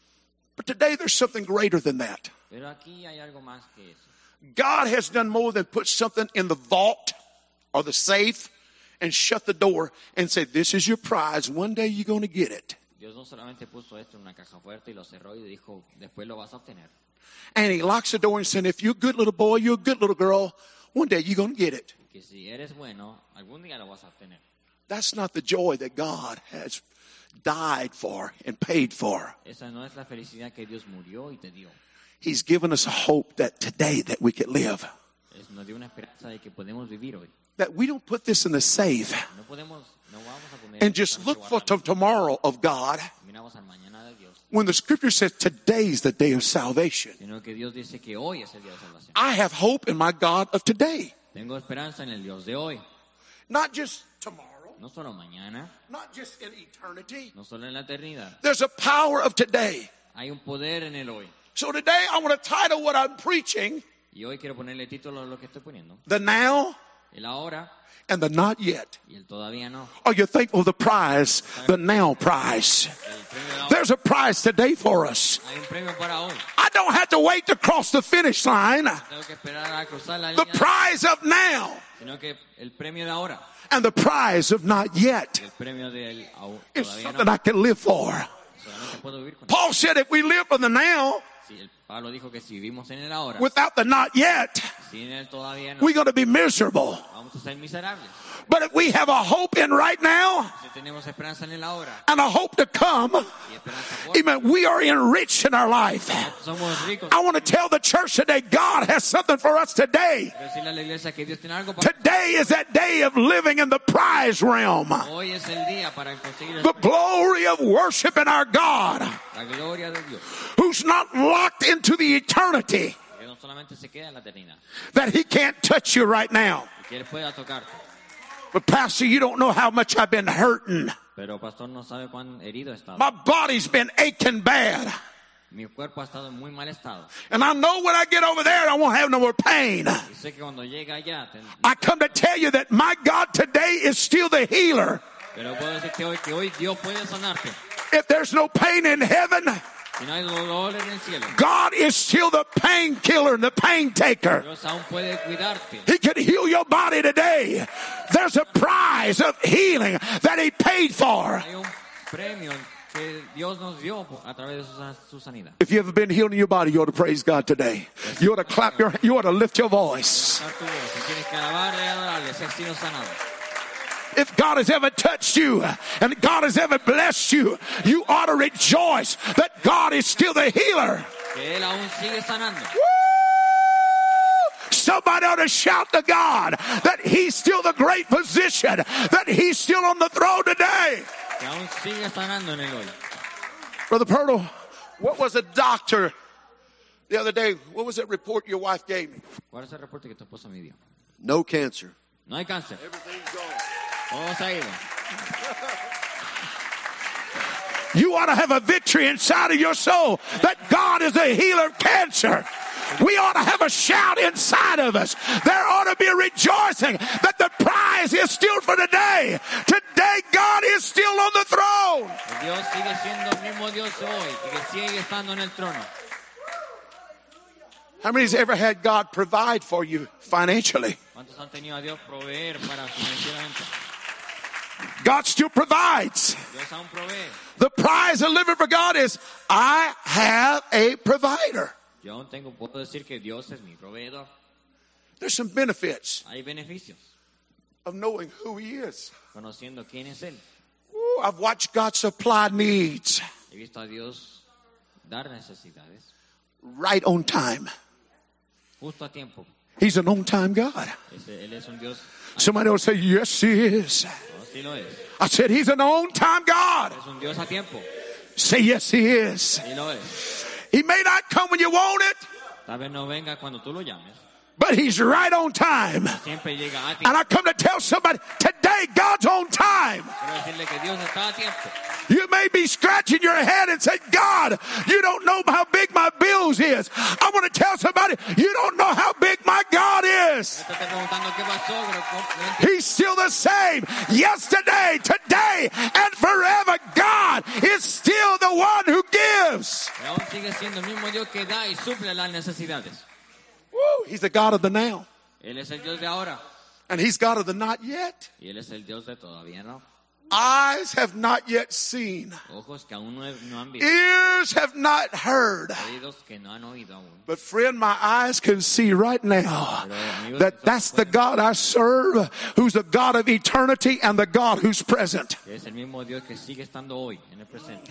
But today there's something greater than that. Pero aquí hay algo más que eso. God has done more than put something in the vault or the safe and shut the door and say, this is your prize. One day you're going to get it. Dios no solamente puso esto en una caja fuerte y lo cerró y dijo, después lo vas a obtener. And he locks the door and said, if you're a good little boy, you're a good little girl, one day you're going to get it. Que si eres bueno, algún día lo vas a obtener. That's not the joy that God has died for and paid for. Esa no es la felicidad que Dios murió y te dio. He's given us a hope that today that we could live. Nos dio una esperanza de que podemos vivir hoy. That we don't put this in the safe No vamos a poner and just look for tomorrow of God miramos al mañana de Dios, when the scripture says today's the day of salvation. sino que Dios dice que hoy es el día de salvación. I have hope in my God of today. Tengo esperanza en el Dios de hoy, Not just tomorrow, no solo mañana, not just in eternity. no solo en la eternidad. There's a power of today. Hay un poder en el hoy. So today I want to title what I'm preaching, Y hoy quiero ponerle título a lo que estoy poniendo. the now El ahora and the not yet. y el todavía no. Are you thankful for the prize, the now prize? El premio de ahora. There's a prize today for us. Hay un premio para hoy. I don't have to wait to cross the finish line. Tengo que esperar a cruzar la The línea, prize of now sino que el premio de ahora and the prize of not yet y el premio del is todavía something no. I can live for. Solamente puedo vivir con él. Paul said if we live for the now Pablo dijo que si vivimos en el ahora, without the not yet, sin el todavía no, we're going to be miserable. vamos a ser miserables. But if we have a hope in right now Si tenemos esperanza en el ahora and a hope to come, y esperanza por amen, we are enriched in our life. somos ricos. I want to tell the church today, God has something for us today. Quiero decirle a la iglesia que Dios tiene algo para Today is that day of living in the prize realm. hoy. Es el día para conseguir The glory of worshiping our God, la gloria de Dios, who's not locked into the eternity, que no solamente se queda en la eternidad, that he can't touch you right now. y que Él pueda tocarte. But Pastor, you don't know how much I've been hurting. Pero pastor no sabe cuán herido he estado. My body's been aching bad. Mi cuerpo ha estado en muy mal estado. And I know when I get over there, I won't have no more pain. Y sé que cuando llega allá, I come to tell you that my God today is still the healer. pero puedo decirte que hoy Dios puede sanarte. If there's no pain in heaven, Si no hay dolor en el cielo, God is still the painkiller and the pain taker. Dios aún puede cuidarte. He can heal your body today. There's a prize of healing that he paid for. Hay un premio que Dios nos dio a través de su sanidad. If you've ever been healed in your body, you ought to praise God today. You ought to clap your, you ought to lift your voice. Levantar tu voz. Si tienes que alabarle y adorarle, si has sido sanado. If God has ever touched you and God has ever blessed you, you ought to rejoice that God is still the healer. Que Él aún sigue sanando. Somebody ought to shout to God that he's still the great physician, that he's still on the throne today. Que aún sigue sanando en el hoy. Brother Purtle, what was a doctor the other day? What was that report your wife gave me? ¿Cuál es el reporte que tu esposa me dio? No cancer. No hay cáncer. Everything's gone. Todo se ha ido. You ought to have a victory inside of your soul that God is a healer of cancer. We ought to have a shout inside of us. There ought to be a rejoicing that the prize is still for today. Today, God is still on the throne. Dios sigue siendo el mismo Dios hoy y que sigue estando en el trono. How many has ever had God provide for you financially? ¿Cuántos han tenido a Dios proveer para financieramente? God still provides. Dios aún provee. The prize of living for God is, I have a provider. Yo aún puedo decir que Dios es mi proveedor. There's some benefits Hay beneficios of knowing who He is. conociendo quién es Él. Ooh, I've watched God supply needs He visto a Dios dar necesidades right on time. justo a tiempo. He's an on-time God. Él es un Dios. Somebody will say, yes, He is. No, sí lo es. I said, He's an on-time God. Es un Dios a tiempo. Say, yes, He is. Sí lo es. He may not come when you want it, Tal vez no venga cuando tú lo llames. but He's right on time. Siempre llega a And tiempo. I come to tell somebody, today God's on time. Quiero decirle que Dios está a tiempo. You may be scratching your head and say, God, you don't know how big my bills is. I want to tell somebody, you don't know how big my God is. Te estoy preguntando qué pasó, pero no entiendo. He's still the same. Yesterday, today, and forever. God is still the one who gives. Pero aún sigue siendo el mismo Dios que da y suple las necesidades. Woo, He's the God of the now. Él es el Dios de ahora And He's God of the not yet. y Él es el Dios de todavía no. Eyes have not yet seen. Ojos que aún no han visto, Ears have not heard. oídos que no han oído aún. But friend, my eyes can see right now that that's the God I serve, who's the God of eternity and the God who's present. Es el mismo Dios que sigue estando hoy en el presente.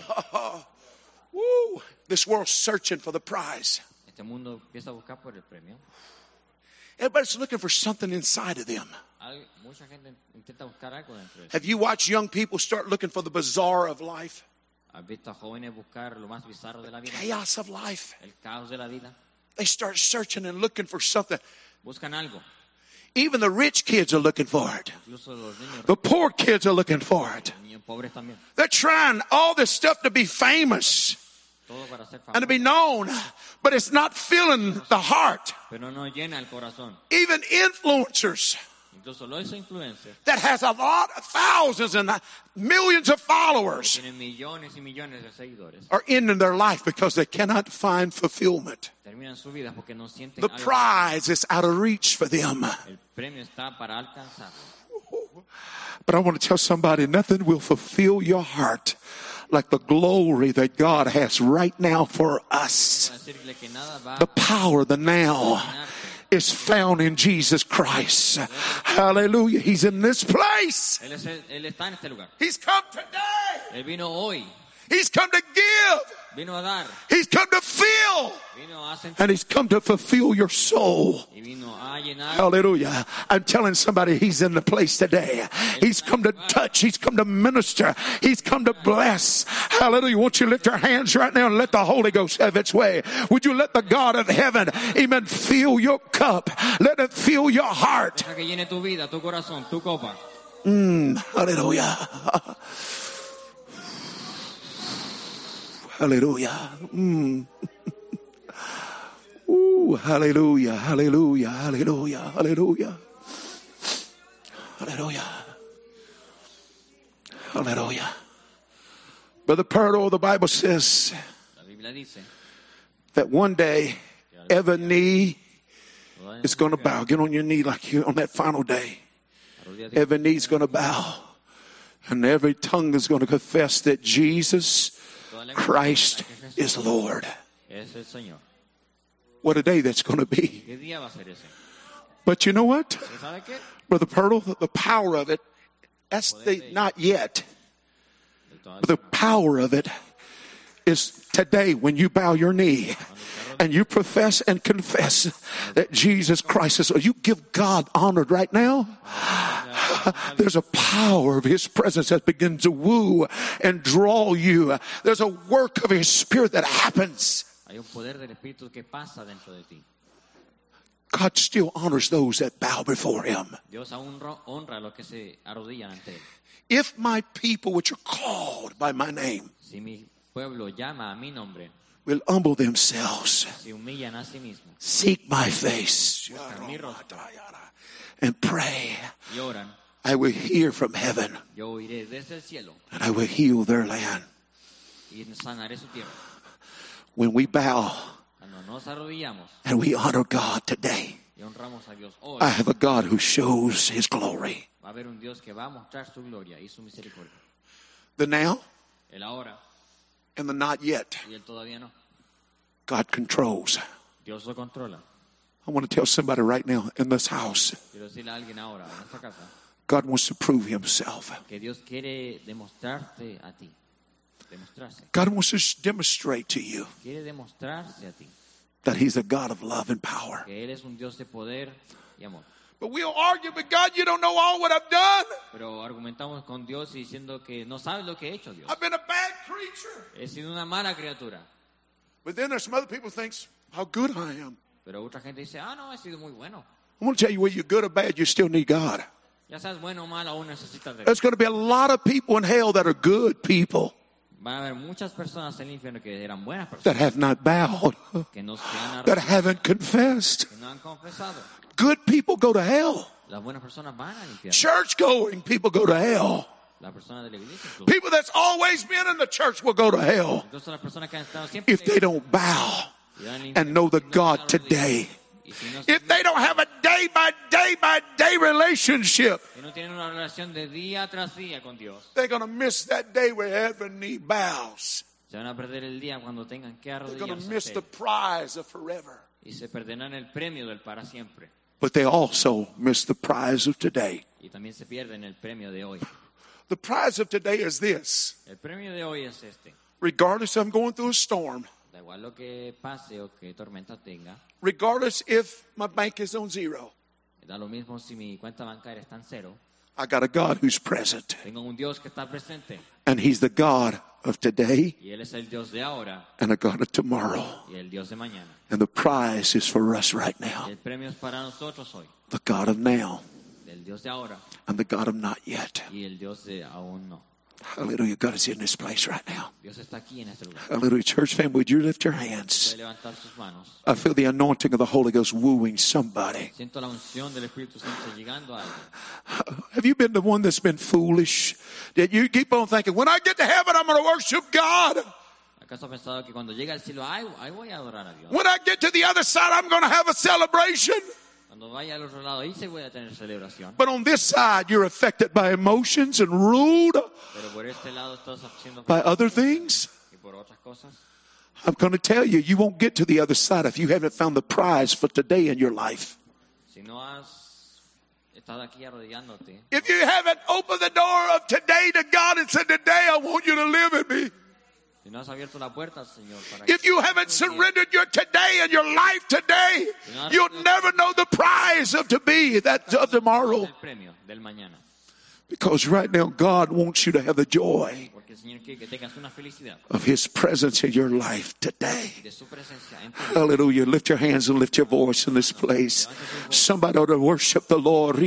Woo! This world's searching for the prize. Este mundo empieza a buscar por el premio. Everybody's looking for something inside of them. Mucha gente intenta buscar algo dentro de eso. Have you watched young people start looking for the bizarre of life? ¿Has visto a jóvenes buscar lo más bizarro de la vida? Chaos of life. El caos de la vida. They start searching and looking for something. Buscan algo. Even the rich kids are looking for it. Incluso los niños, The poor kids are looking for it. los niños pobres también. They're trying all this stuff to be famous Todo para ser and to be famoso. known, but it's not filling the heart. Pero no llena el corazón. Even influencers Incluso los influencers that has a lot of thousands and millions of followers tienen millones y millones de seguidores. are ending their life because they cannot find fulfillment. Terminan su vida porque no sienten The algo. prize is out of reach for them. El premio está para alcanzarlo. But I want to tell somebody, nothing will fulfill your heart like the glory that God has right now for us. Para decirle que nada va The power, the now, is found in Jesus Christ. Hallelujah. He's in this place. Él está en este lugar. He's come today. Él vino hoy. He's come to give. Vino a dar. He's come to fill. Vino a sentir. And He's come to fulfill your soul. Y vino a llenar. Hallelujah. I'm telling somebody He's in the place today. He's come to touch. He's come to minister. He's come to bless. Hallelujah. Won't you lift your hands right now and let the Holy Ghost have its way? Would you let the God of heaven, amen, fill your cup? Let it fill your heart. Deja que llene tu vida, tu corazón, tu copa. Hallelujah. Hallelujah. Ooh, hallelujah, hallelujah, hallelujah, hallelujah. Hallelujah. Hallelujah. Brother Purtle, the Bible says La Biblia dice, that one day every knee is going to bow. Get on your knee like you on that final day. Every knee's going to bow. And every tongue is going to confess that Jesus Christ is Lord. es el Señor. What a day that's going to be. ¿Qué día va a ser ese? But you know what? ¿Pero sabe qué? Brother Purtle, the power of it, that's the not yet. But the power of it is today when you bow your knee and you profess and confess that Jesus Christ is. You give God honor right now. There's a power of His presence that begins to woo and draw you. There's a work of His Spirit that happens. Hay un poder del Espíritu que pasa dentro de ti. God still honors those that bow before Him. Dios aún honra a los que se arrodillan ante Él. If my people, which are called by my name, Si mi pueblo llama a mi nombre, will humble themselves, se humillan a sí mismos, seek my face, buscan mi rostro and pray, y oran, I will hear from heaven, yo oiré desde el cielo and I will heal their land. y sanaré su tierra. When we bow Cuando nos arrodillamos and we honor God today, y honramos a Dios hoy, I have a God who shows his glory. va a haber un Dios que va a mostrar su gloria y su misericordia. The now El ahora and the not yet, y el todavía no. God controls. Dios lo controla. I want to tell somebody right now in this house, Quiero decirle a alguien ahora en esta casa God wants to prove himself. que Dios quiere demostrarte a ti. Demostrarse. God wants to demonstrate to you Quiere demostrarse a ti that he's a God of love and power. que Él es un Dios de poder y amor. But we'll argue, but God, you don't know all what I've done. Pero argumentamos con Dios y diciendo que no sabes lo que he hecho, Dios. I've been a bad creature. He sido una mala criatura. But then there's some other people who thinks how good I am. Pero otra gente dice, no, he sido muy bueno. I want to tell you, whether you're good or bad, you still need God. Ya seas bueno o malo, aún necesitas de Dios. There's going to be a lot of people in hell that are good people Van a haber muchas personas en el infierno que eran buenas that personas, have not bowed, que no se han that arrepentido, haven't confessed. que no han confesado. Good people go to hell. Las buenas personas van al infierno. Church-going people go to hell. Las personas de la iglesia, incluso. People that's always been in the church will go to hell Entonces las personas que han estado siempre if they don't bow y van al and infierno, know the si no se God arrodillan, today. y si no se- If they don't have a day-by-day relationship, si no tienen una relación de día tras día con Dios, they're going to miss that day where every knee bows. se van a perder el día cuando tengan que They're going to arrodillarse miss the ante Él, prize of forever. y se perderán el premio del para siempre. But they also miss the prize of today. Y también se pierden el premio de hoy. The prize of today is this. El premio de hoy es este. Regardless if I'm going through a storm, Da igual lo que pase o que tormenta tenga, regardless if my bank is on zero, da lo mismo si mi cuenta bancaria está en cero. I got a God who's present. Tengo un Dios que está presente And he's the God of today y Él es el Dios de ahora and a God of tomorrow. y el Dios de mañana. And the prize is for us right Y now. el premio es para nosotros hoy, The God of now el Dios de ahora and the God of not yet. y el Dios de aún no. Hallelujah. God is in this place right now. Dios está aquí en este lugar. Hallelujah. Church family, would you lift your hands? Puede levantar sus manos. I feel the anointing of the Holy Ghost wooing somebody. Siento la unción del Espíritu Santo llegando a alguien. Have you been the one that's been foolish? That you keep on thinking, when I get to heaven, I'm going to worship God. ¿Acaso ha pensado que cuando llegue al cielo, ahí voy a adorar a Dios? When I get to the other side, I'm going to have a celebration. Cuando vaya al otro lado, ahí se voy a tener celebración. But on this side, you're affected by emotions and ruled Pero por este lado estás siendo by other things. y por otras cosas. I'm going to tell you, you won't get to the other side if you haven't found the prize for today in your life. Si no has estado aquí arrodillándote, If you haven't opened the door of today to God and said, today I want you to live in me. si no has abierto la puerta, Señor, para If you haven't surrendered your today and your life today, you'll never know the prize of to be, that of tomorrow. el premio del mañana. Because right now, God wants you to have the joy Porque el Señor quiere que tengas una felicidad of his presence in your life today. de su presencia en tu vida. Hallelujah. Lift your hands and lift your voice in this place. Somebody ought to worship the Lord.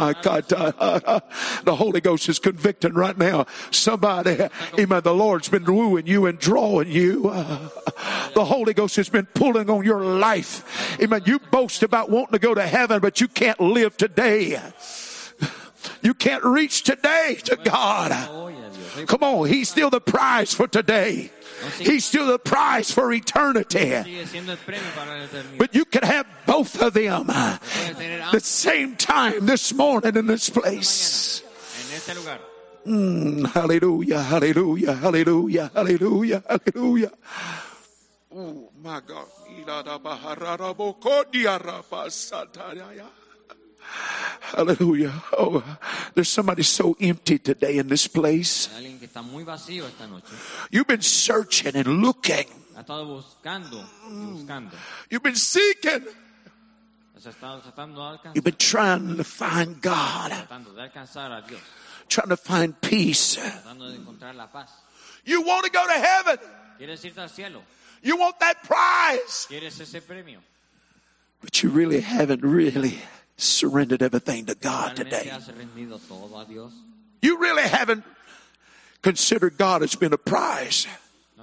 The Holy Ghost is convicting right now. Somebody, amen, the Lord's been wooing you and drawing you. The Holy Ghost has been pulling on your life. Amen. You boast about wanting to go to heaven, but you can't live today. You can't reach today to God. Hoy a Dios. Come on, he's still the prize for today. He's still the prize for eternity. Sigue siendo el premio para la eternidad. But you can have both of them Puedes tener the same time this morning in this place. en este lugar. Hallelujah, hallelujah, hallelujah, hallelujah, hallelujah. Oh, my God. Hallelujah. Oh, there's somebody so empty today in this place. Hay alguien que está muy vacío esta noche. You've been searching and looking. Ha estado buscando y buscando. You've been seeking. Se ha estado tratando de alcanzar, You've been trying to find God, tratando de alcanzar a Dios, trying to find peace. tratando de encontrar la paz. You want to go to heaven. ¿Quieres irte al cielo? You want that prize. ¿Quieres ese premio? But you really haven't really surrendered everything to God ¿Realmente today. has rendido todo a Dios? You really haven't considered God as being a prize. ¿No has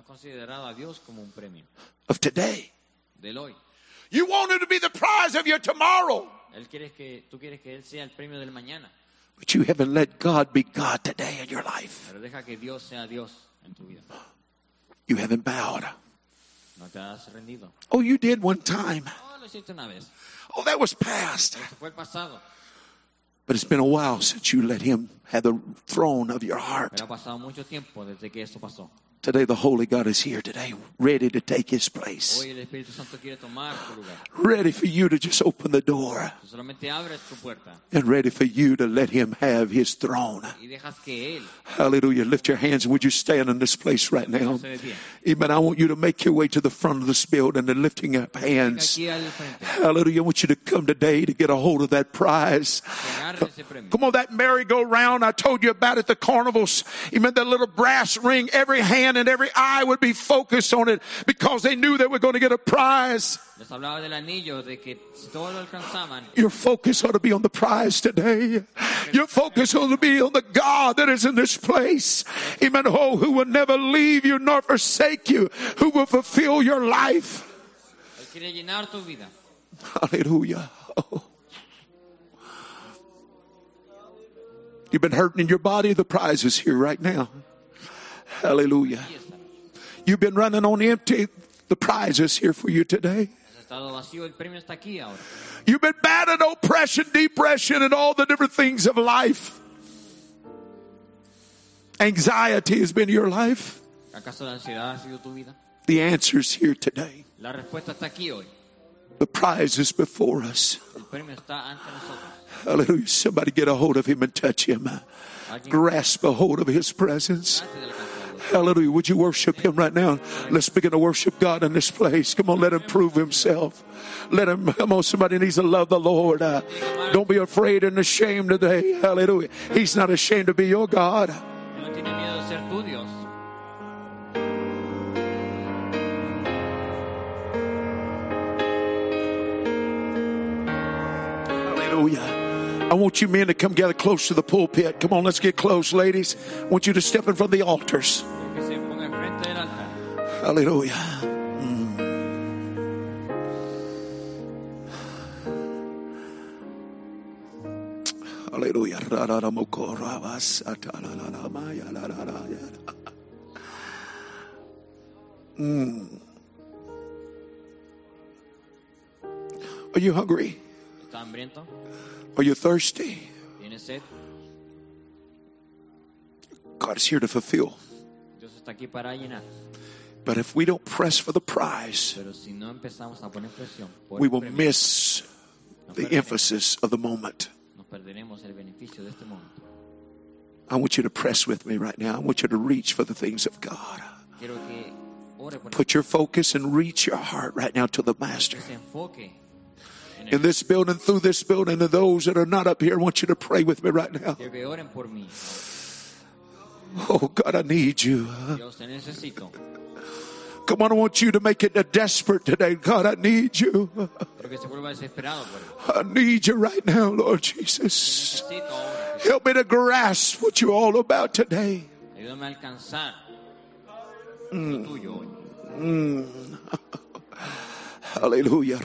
considerado a Dios como un premio of today. del hoy. You want him to be the prize of your tomorrow. Tú quieres que Él sea el premio del mañana. But you haven't let God be God today in your life. Pero deja que Dios sea Dios en tu vida. You haven't bowed. No te has rendido. Oh, you did one time. Oh, lo hiciste una vez. Oh, that was past. Eso fue el pasado. But it's been a while since you let him have the throne of your heart. Pero ha pasado mucho tiempo desde que eso pasó. Today, the Holy God is here today, ready to take his place. Hoy el Espíritu Santo quiere tomar tu lugar. Ready for you to just open the door. Tú solamente abres tu puerta And ready for you to let him have his throne. y dejas que Él Hallelujah. Lift your hands. Would you stand in this place right now? se dé pie. Amen. I want you to make your way to the front of this building and lifting up hands. Aquí al frente. Hallelujah. I want you to come today to get a hold of that prize. Que agarre ese premio. Come on, that merry-go-round I told you about at the carnivals. Amen. That little brass ring, every hand and every eye would be focused on it because they knew they were going to get a prize. Les hablaba del anillo, de que si todos lo alcanzaban, Your focus ought to be on the prize today. Your focus ought to be on the God that is in this place. Amen. Oh, who will never leave you nor forsake you, who will fulfill your life. Él quiere llenar tu vida. Hallelujah. Oh. You've been hurting in your body. The prize is here right now. Hallelujah. Aquí está. You've been running on empty. The prize is here for you today. Has estado vacío, el premio está aquí ahora. You've been battling oppression, depression, and all the different things of life. Anxiety has been your life. ¿Acaso la ansiedad ha sido tu vida? The answer's here today. La respuesta está aquí hoy. The prize is before us. El premio está ante nosotros. Hallelujah. Somebody get a hold of him and touch him. Alguien Grasp a hold of his presence. trate de alcanzarlo. Hallelujah. Would you worship him right now? Let's begin to worship God in this place. Come on, let him prove himself. Let him, come on, somebody needs to love the Lord. Don't be afraid and ashamed today. Hallelujah. He's not ashamed to be your God. Él no tiene miedo de ser tu Dios. Hallelujah. I want you men to come gather close to the pulpit. Come on, let's get close, ladies. I want you to step in front of the altars. Que se ponga enfrente del altar. Hallelujah. Hallelujah. Are you hungry? ¿Está hambriento? Are you thirsty? ¿Tiene sed? God is here to fulfill. Dios está aquí para llenar. But if we don't press for the prize, Pero si no empezamos a poner presión por we el will premio, miss the emphasis of the moment. nos perderemos el beneficio de este momento. I want you to press with me right now. I want you to reach for the things of God. Quiero que ore por Put your focus and reach your heart right now to the Master. ese enfoque en In this building, through this building, and those that are not up here, I want you to pray with me right now. Quiero que oren por mí. Oh, God, I need you. Dios, te necesito. Come on, I want you to make it a desperate today. God, I need you. Quiero que se vuelva desesperado por él. I need you right now, Lord Jesus. Necesito ahora. Help me to grasp what you're all about today. Ayúdame a alcanzar lo tuyo hoy. Hallelujah.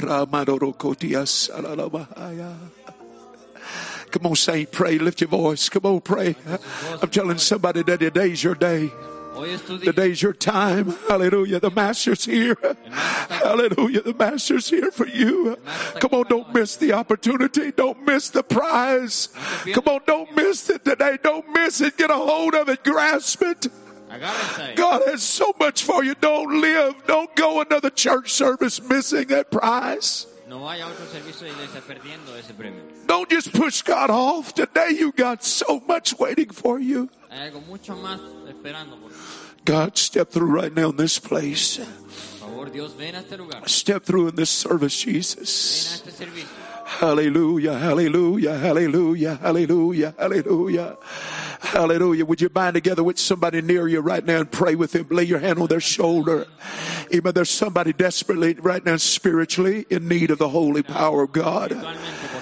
Come on, saint, pray. Lift your voice. Come on, pray. I'm telling somebody that today's your day. Hoy es tu día. Today's your time. Hallelujah. The Master's here. Hallelujah. The Master's here for you. Come on, don't miss the opportunity. Don't miss the prize. Come on, don't miss it today. Don't miss it. Get a hold of it. Grasp it. Agárrense ahí. God has so much for you. Don't live. Don't go another church service missing that prize. No vaya a otro servicio y le esté perdiendo ese premio. Don't just push God off. Today you got so much waiting for you. Hay algo mucho más esperando por ti. God, step through right now in this place. Por favor, Dios, ven a este lugar. Step through in this service, Ven a Jesus. este servicio. Hallelujah, hallelujah, hallelujah, hallelujah, hallelujah. Hallelujah. Would you bind together with somebody near you right now and pray with them? Lay your hand on their shoulder. Amen. There's somebody desperately right now spiritually in need of the holy power of God. Espiritualmente por Dios.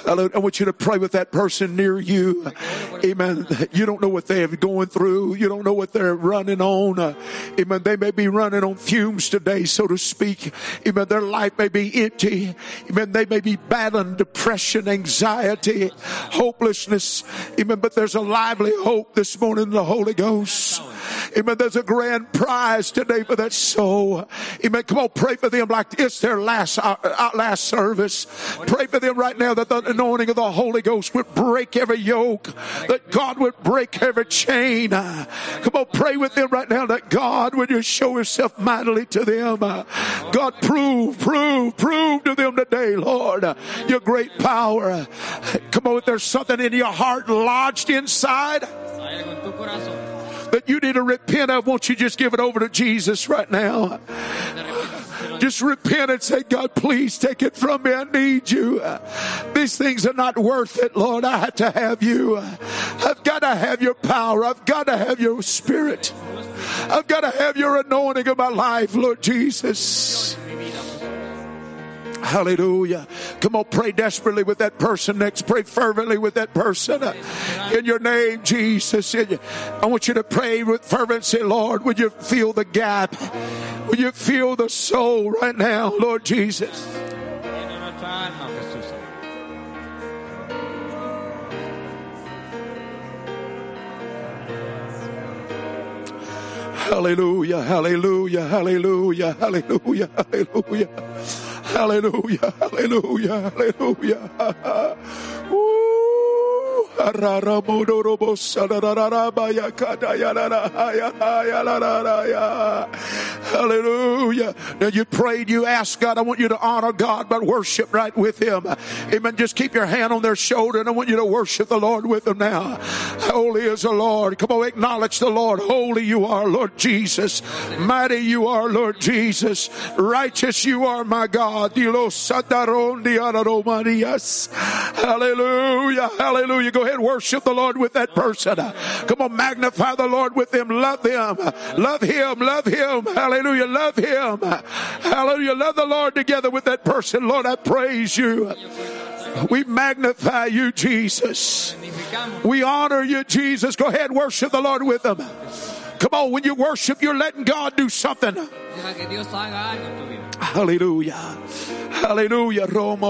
Hallelujah. I want you to pray with that person near you. Amen. You don't know what they're going through. You don't know what they're running on. Amen. They may be running on fumes today, so to speak. Amen. Their life may be empty. Amen. They may be battling depression, anxiety, hopelessness. Amen. But there's a lively hope this morning in the Holy Ghost. Amen. There's a grand prize today for that soul. Amen. Come on, pray for them like it's their last service. Pray for them right now that the anointing of the Holy Ghost would break every yoke, that God would break every chain. Come on, pray with them right now that God would just show Himself mightily to them. God, prove to them today, Lord, your great power. Come on, if there's something in your heart lodged inside that you need to repent of, won't you just give it over to Jesus right now? Just repent and say, God, please take it from me. I need you. These things are not worth it, Lord. I have to have you. I've got to have your power. I've got to have your spirit. I've got to have your anointing in my life, Lord Jesus. Hallelujah. Come on, pray desperately with that person next. Pray fervently with that person. In your name, Jesus. I want you to pray with fervency, Lord. Would you feel the gap? Would you feel the soul right now, Lord Jesus? Hallelujah, hallelujah, hallelujah, hallelujah, hallelujah. Hallelujah, hallelujah, hallelujah. Hallelujah. Now you prayed, you asked God, I want you to honor God, but worship right with Him. Amen. Just keep your hand on their shoulder and I want you to worship the Lord with them now. Holy is the Lord. Come on, acknowledge the Lord. Holy you are, Lord Jesus. Mighty you are, Lord Jesus. Righteous you are, my God. Hallelujah. Hallelujah. Go ahead and worship the Lord with that person. Come on, magnify the Lord with them. Love them. Love Him. Love Him. Hallelujah. Love Him. Hallelujah. Love the Lord together with that person. Lord, I praise you. We magnify you, Jesus. We honor you, Jesus. Go ahead and worship the Lord with them. Come on, when you worship, you're letting God do something. Hallelujah. Hallelujah.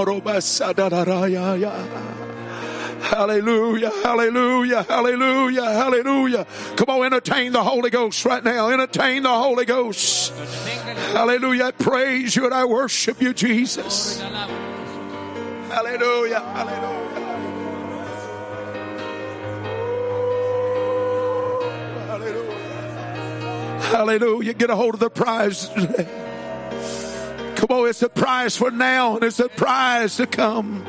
Hallelujah, hallelujah, hallelujah, hallelujah. Come on, entertain the Holy Ghost right now. Entertain the Holy Ghost. Hallelujah. I praise you and I worship you, Jesus. Hallelujah, hallelujah. Hallelujah. Hallelujah. Get a hold of the prize today. Come on, it's a prize for now and it's a prize to come.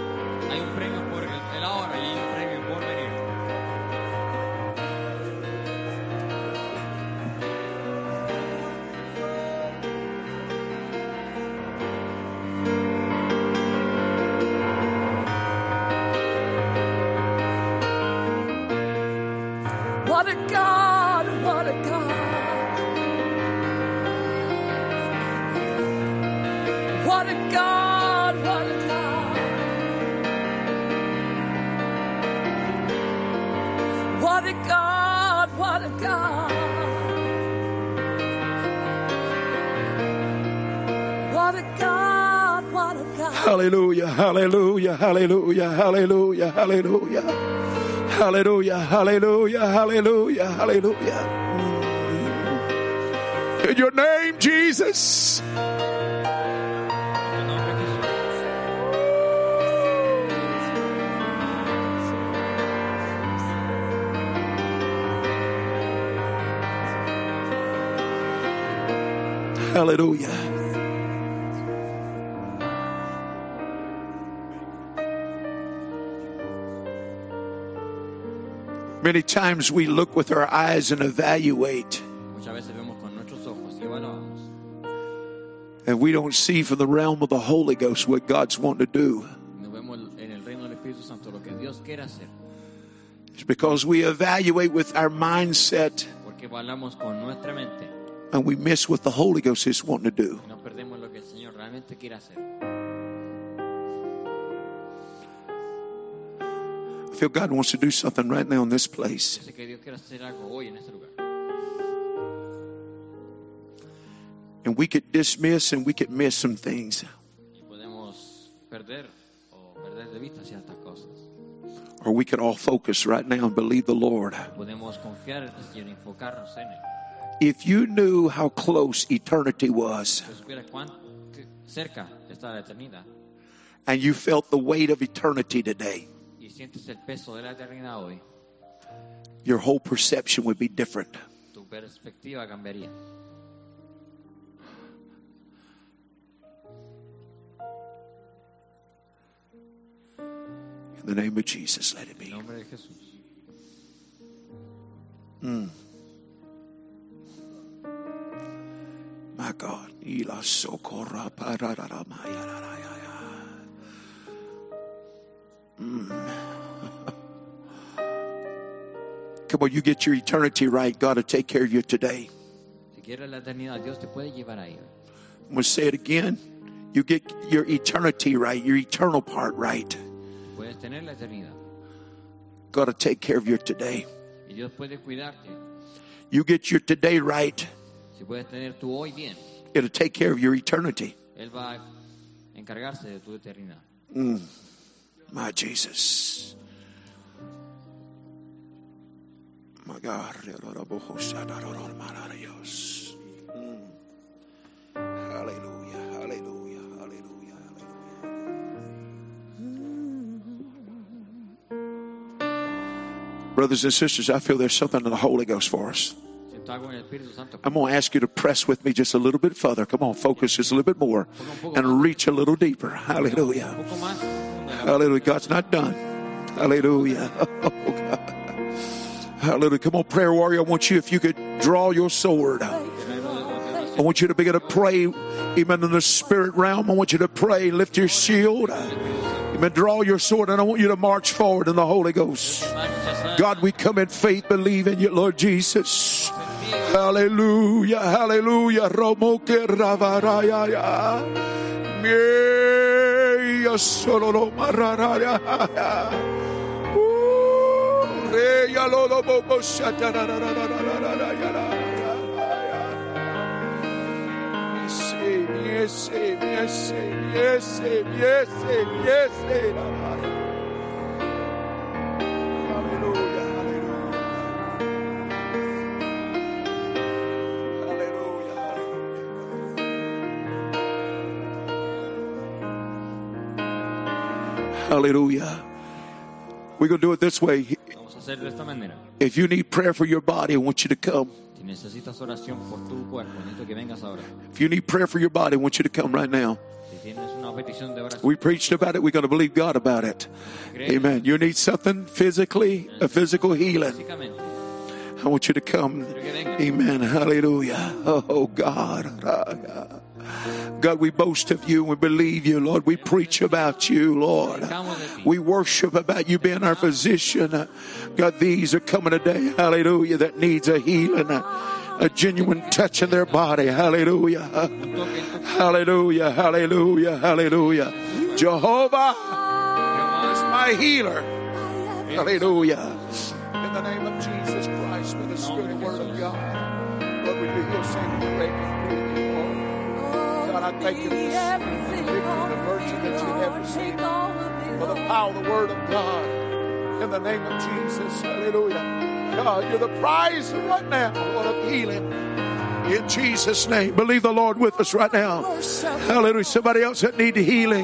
What a God, what a God. What a God, what a God. What a God, what a God. What a God, what a God. Hallelujah, hallelujah, hallelujah, hallelujah, hallelujah. Hallelujah, hallelujah, hallelujah, hallelujah. In your name, Jesus. Hallelujah. Many times we look with our eyes and evaluate. And we don't see from the realm of the Holy Ghost what God's wanting to do. It's because we evaluate with our mindset and we miss what the Holy Ghost is wanting to do. I feel God wants to do something right now in this place. Yo sé que Dios quiere hacer algo hoy en este lugar. And we could dismiss and we could miss some things. Y podemos perder de vista ciertas cosas. Or we could all focus right now and believe the Lord. Podemos confiar en el Señor y enfocarnos en Él. If you knew how close eternity was, Si supiera cuán cerca está la eternidad and you felt the weight of eternity today, y sientes el peso de la eternidad hoy, your whole perception would be different. tu perspectiva cambiaría. In the name of Jesus, let it En be. nombre de Jesús. My God. Come on, you get your eternity right. God will take care of you today. Si quieres la eternidad, Dios te puede llevar ahí. I'm going to say it again. You get your eternity right, your eternal part right. Puedes tener la eternidad God will take care of you today. y Dios puede cuidarte. You get your today right, Si puedes tener tu hoy bien, it'll take care of your eternity. Él va a encargarse de tu eternidad. My Jesus. My God. Hallelujah, hallelujah, hallelujah, hallelujah. Brothers and sisters, I feel there's something in the Holy Ghost for us. Siento algo en el Espíritu Santo. I'm going to ask you to press with me just a little bit further. Come on, focus just a little bit more and reach a little deeper. Hallelujah. Un poco más. Hallelujah. God's not done. Hallelujah. Oh, God. Hallelujah. Come on, prayer warrior. I want you, if you could draw your sword. I want you to begin to pray, even in the spirit realm. I want you to pray. Lift your shield. Amen. Draw your sword, and I want you to march forward in the Holy Ghost. God, we come in faith, believe in you, Lord Jesus. Hallelujah. Hallelujah. Romoke ravaraya. Meya sololo mararaya. Reya lolo bobo shatararararararararara. Yes, yes, yes, yes, yes. Hallelujah, hallelujah. Hallelujah. We're going to do it this way. Vamos a hacerlo de esta manera. If you need prayer for your body, I want you to come. Si necesitas oración por tu cuerpo, necesito que vengas ahora. If you need prayer for your body, I want you to come right now. Si tienes una petición de oración, We preached about it. We're going to believe God about it. Amen. You need something physically, a physical healing. físicamente, I want you to come. Amen. Hallelujah. Oh, God. God, we boast of you. We believe you, Lord. We preach about you, Lord. We worship about you being our physician. God, these are coming today. Hallelujah. That needs a healing, a genuine touch in their body. Hallelujah. Hallelujah. Hallelujah. Hallelujah. Jehovah is my healer. Hallelujah. In the name of Jesus Christ, with the Spirit and Word of God. Lord, will you heal, save, and break and breathe, Lord. God, I thank you for this victory, the virtue that you never seen. For the power of the Word of God. In the name of Jesus. Hallelujah. God, you're the prize right now, Lord, of healing. In Jesus' name. Believe the Lord with us right now. Hallelujah. Somebody else that need healing.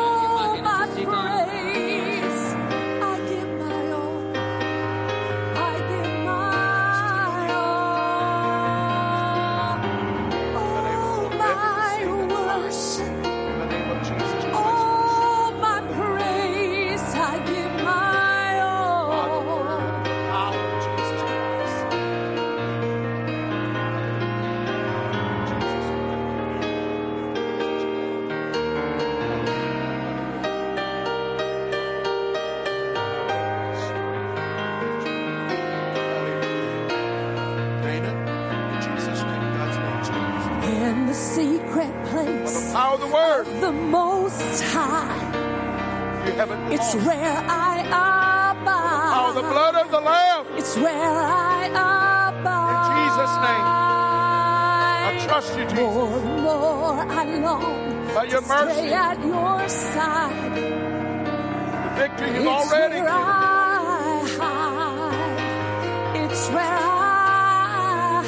In the secret place Power of the Word. of the Most High, You haven't it's lost. where I Oh, the blood of the Lamb. It's where I abide. In Jesus' name. I trust you, Jesus. More and more I long By your to mercy. stay at your side. The victory you've It's already where given. I hide. It's where I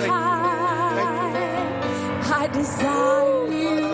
hide. I desire you,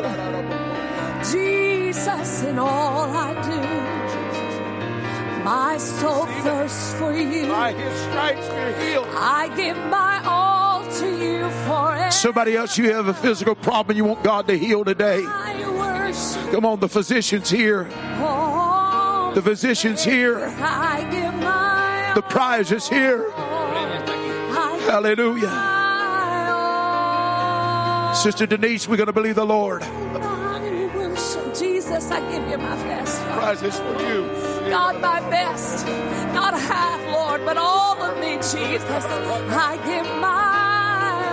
Jesus, in all I do. My soul thirsts for you. By his stripes we're healed. I give my all to you forever. Somebody else, you have a physical problem you want God to heal today. I worship Come on, the physician's here. all The physician's here. I give my The prize is here. I Hallelujah. my all. Sister Denise, we're going to believe the Lord. I worship Jesus. I give you my best. The prize is for you. God, my best. Not half, Lord, but all of me, Jesus. I give my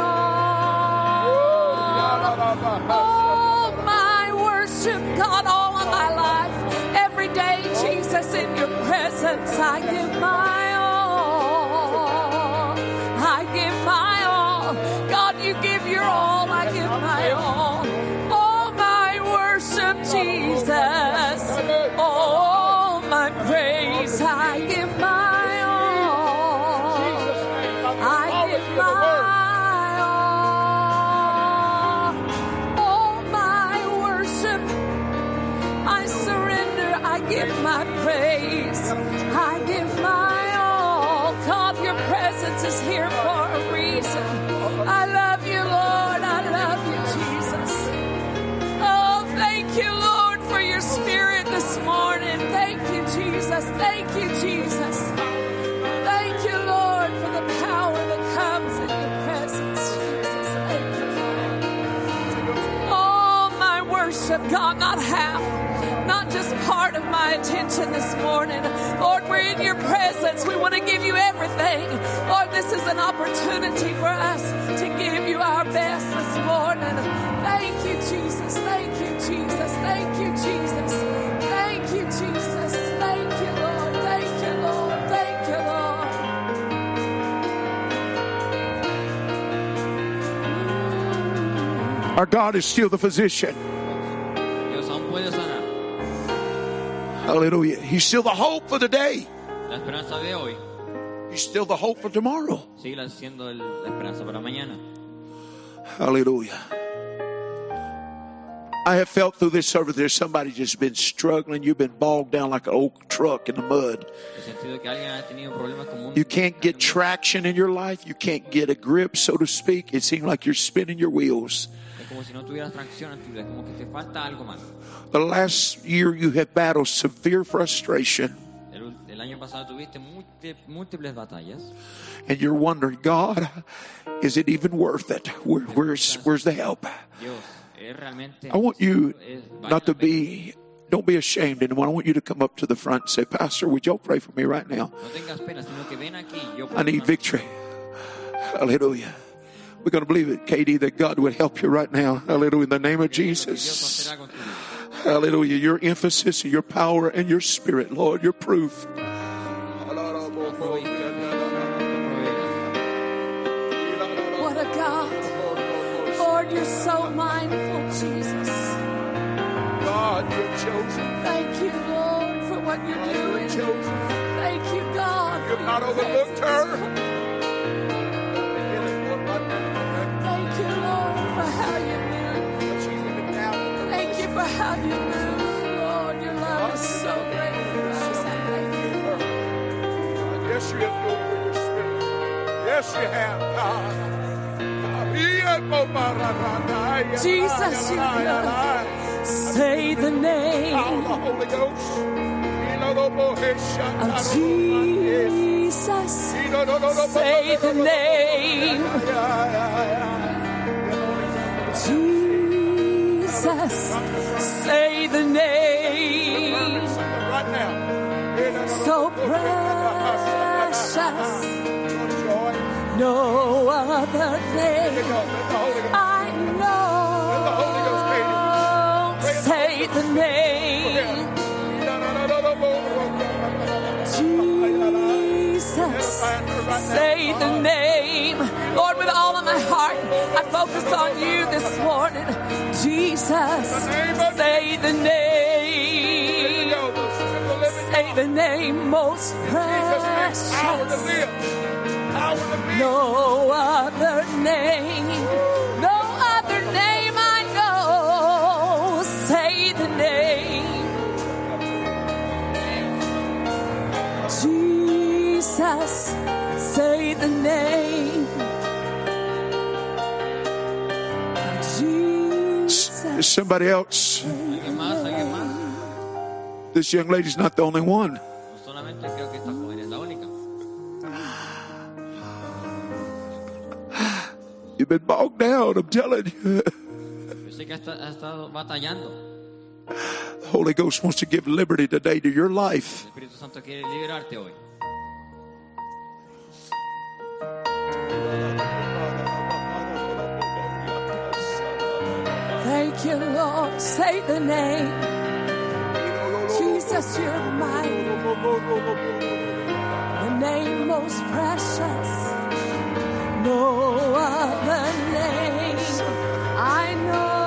all. All my worship, God, all of my life. Every day, Jesus, in your presence, I give my all. I give my all. God, you give your all. I give my all. All my worship, Jesus. All my praise, I give my all. I give my all. All my worship, I surrender. I give my praise. I give my all. God, your presence is here for a reason. I love you, Lord. I love you, Jesus. Oh, thank you, Lord, for your spirit this morning. Thank you, Jesus. Thank you, Jesus. Thank you, Lord, for the power that comes in your presence, Jesus. Thank you. All my worship, God, not half, not just part of my attention this morning. Lord, we're in your presence. We want to give you everything. Lord, this is an opportunity for us to give you our best this morning. Thank you, Jesus. Thank you, Jesus. Thank you, Jesus. Thank you, Jesus. Thank you, Lord. Thank you, Lord. Thank you, Lord. Our God is still the physician. Dios aún puede sanar. Hallelujah. He's still the hope for the day. La esperanza de hoy He's still the hope for tomorrow. sigue siendo la esperanza para mañana. Hallelujah. I have felt through this service there's somebody just been struggling. You've been bogged down like an old truck in the mud. He sentido que alguien ha tenido problemas como un... You can't get traction in your life. You can't get a grip, so to speak. It seems like you're spinning your wheels. Es como si no tuvieras tracción en tu vida, como que te falta algo más. The last year you have battled severe frustration. El año pasado tuviste múltiples batallas And you're wondering, God, is it even worth it? Where's the help? Dios, es realmente... I want you vale not la to pena. don't be ashamed anymore. I want you to come up to the front and say, Pastor, would y'all pray for me right now? No tengas pena, sino que ven aquí. Yo I need victory. Hallelujah. We're going to believe it, Katie, that God would help you right now. Hallelujah. In the name of Dios va a Jesus. hacer algo en tu vida. Hallelujah. Your emphasis, your power, and your spirit, Lord, your proof. What a God. Lord, you're so mindful, Jesus. God, you're chosen. Thank you, Lord, for what you're doing. Chosen. Thank you, God. You've for not your overlooked presence. her. Thank you, Lord, for how you move. Thank you for how you move, Lord. Your love is so great for us. I thank you. Yes, you have moved with your spirit. Yes, you have, God. Jesus, you know. Say the name Oh, the Holy Ghost. of Jesus. Say the name. Jesus. Say the name. Right now. So precious. No other name I know. Say the name. Say the name. Lord, with all of my heart, I focus on you this morning. Jesus, say the name. Say the name most precious. No other name. No other name I know. Say the name. Jesus, say the name. There's somebody else. ¿Alguien más? ¿Alguien más? This young lady's not the only one. No solamente creo que esta joven es la única. You've been bogged down, I'm telling you. Yo sé que ha estado batallando. The Holy Ghost wants to give liberty today to your life. El Espíritu Santo quiere liberarte hoy. Thank you, Lord. Say the name. Jesus, you're mighty. The name most precious. No other name I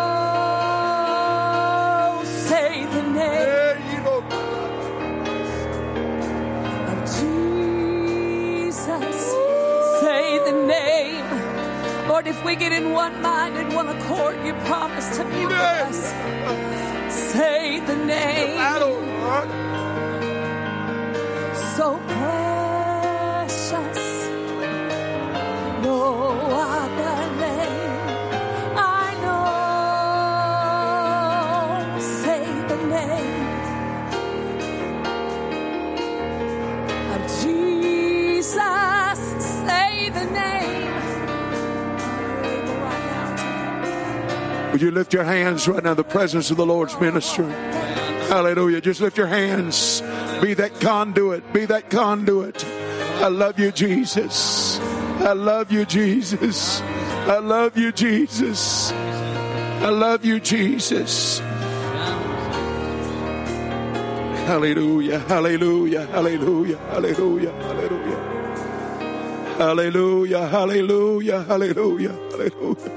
know. Say the name of Jesus. Say the name. Lord, if we get in one mind and one accord, you promise to be with us. Say the name. So precious. No other name I know. Say the name of Jesus. Say the name. Right now. Would you lift your hands right now in the presence of the Lord's ministry? Hallelujah. Just lift your hands. Be that conduit. Be that conduit. I love you, Jesus. I love you, Jesus. I love you, Jesus. I love you, Jesus. Hallelujah. Hallelujah. Hallelujah. Hallelujah. Hallelujah. Hallelujah. Hallelujah. Hallelujah. Hallelujah.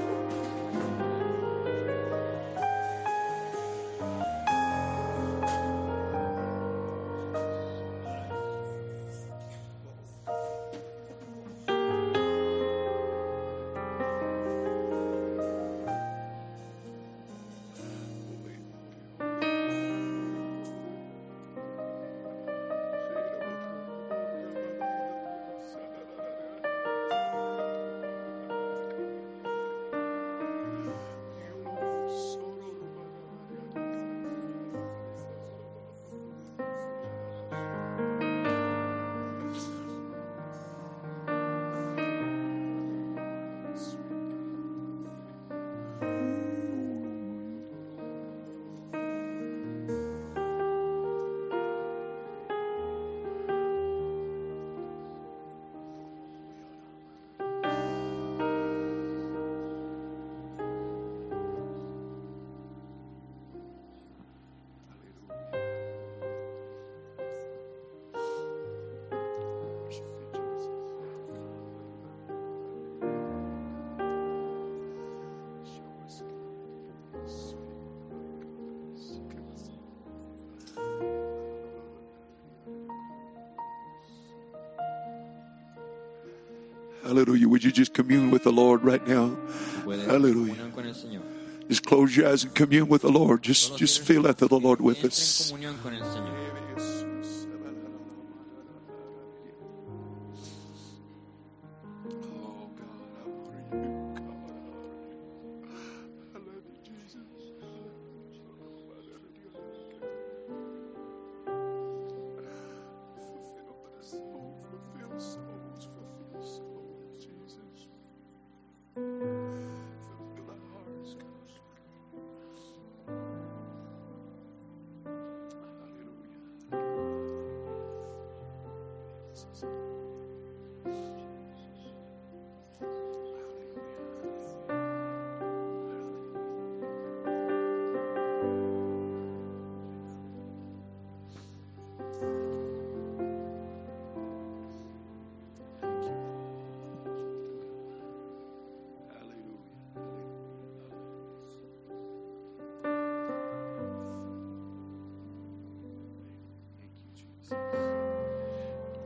Hallelujah. Would you just commune with the Lord right now? Hallelujah. Just close your eyes and commune with the Lord. Just feel after the Lord with us.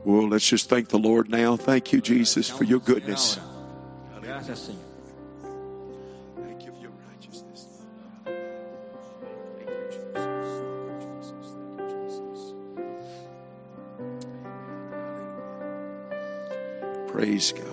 Well, let's just thank the Lord now. Thank you, Jesus, for your goodness. Gracias, Señor. Thank you for your righteousness. Thank you, Jesus. Praise God.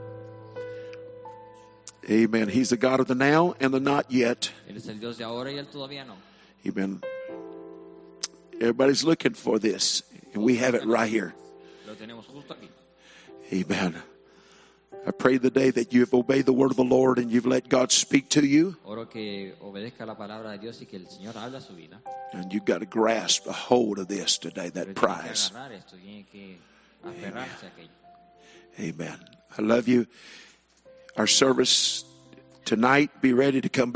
Amen. He's the God of the now and the not yet. Él es el Dios de ahora y el todavía no. Amen. Everybody's looking for this, and we have it right here. Lo tenemos justo aquí. Amen. I pray the day that you have obeyed the word of the Lord and you've let God speak to you, Oro que obedezca la palabra de Dios y que el Señor habla su vida. and you've got to grasp a hold of this today, Pero that tiene que prize. agarrar esto, tiene que aferrarse a aquello. Amen. I love you. Our service tonight, be ready to come back.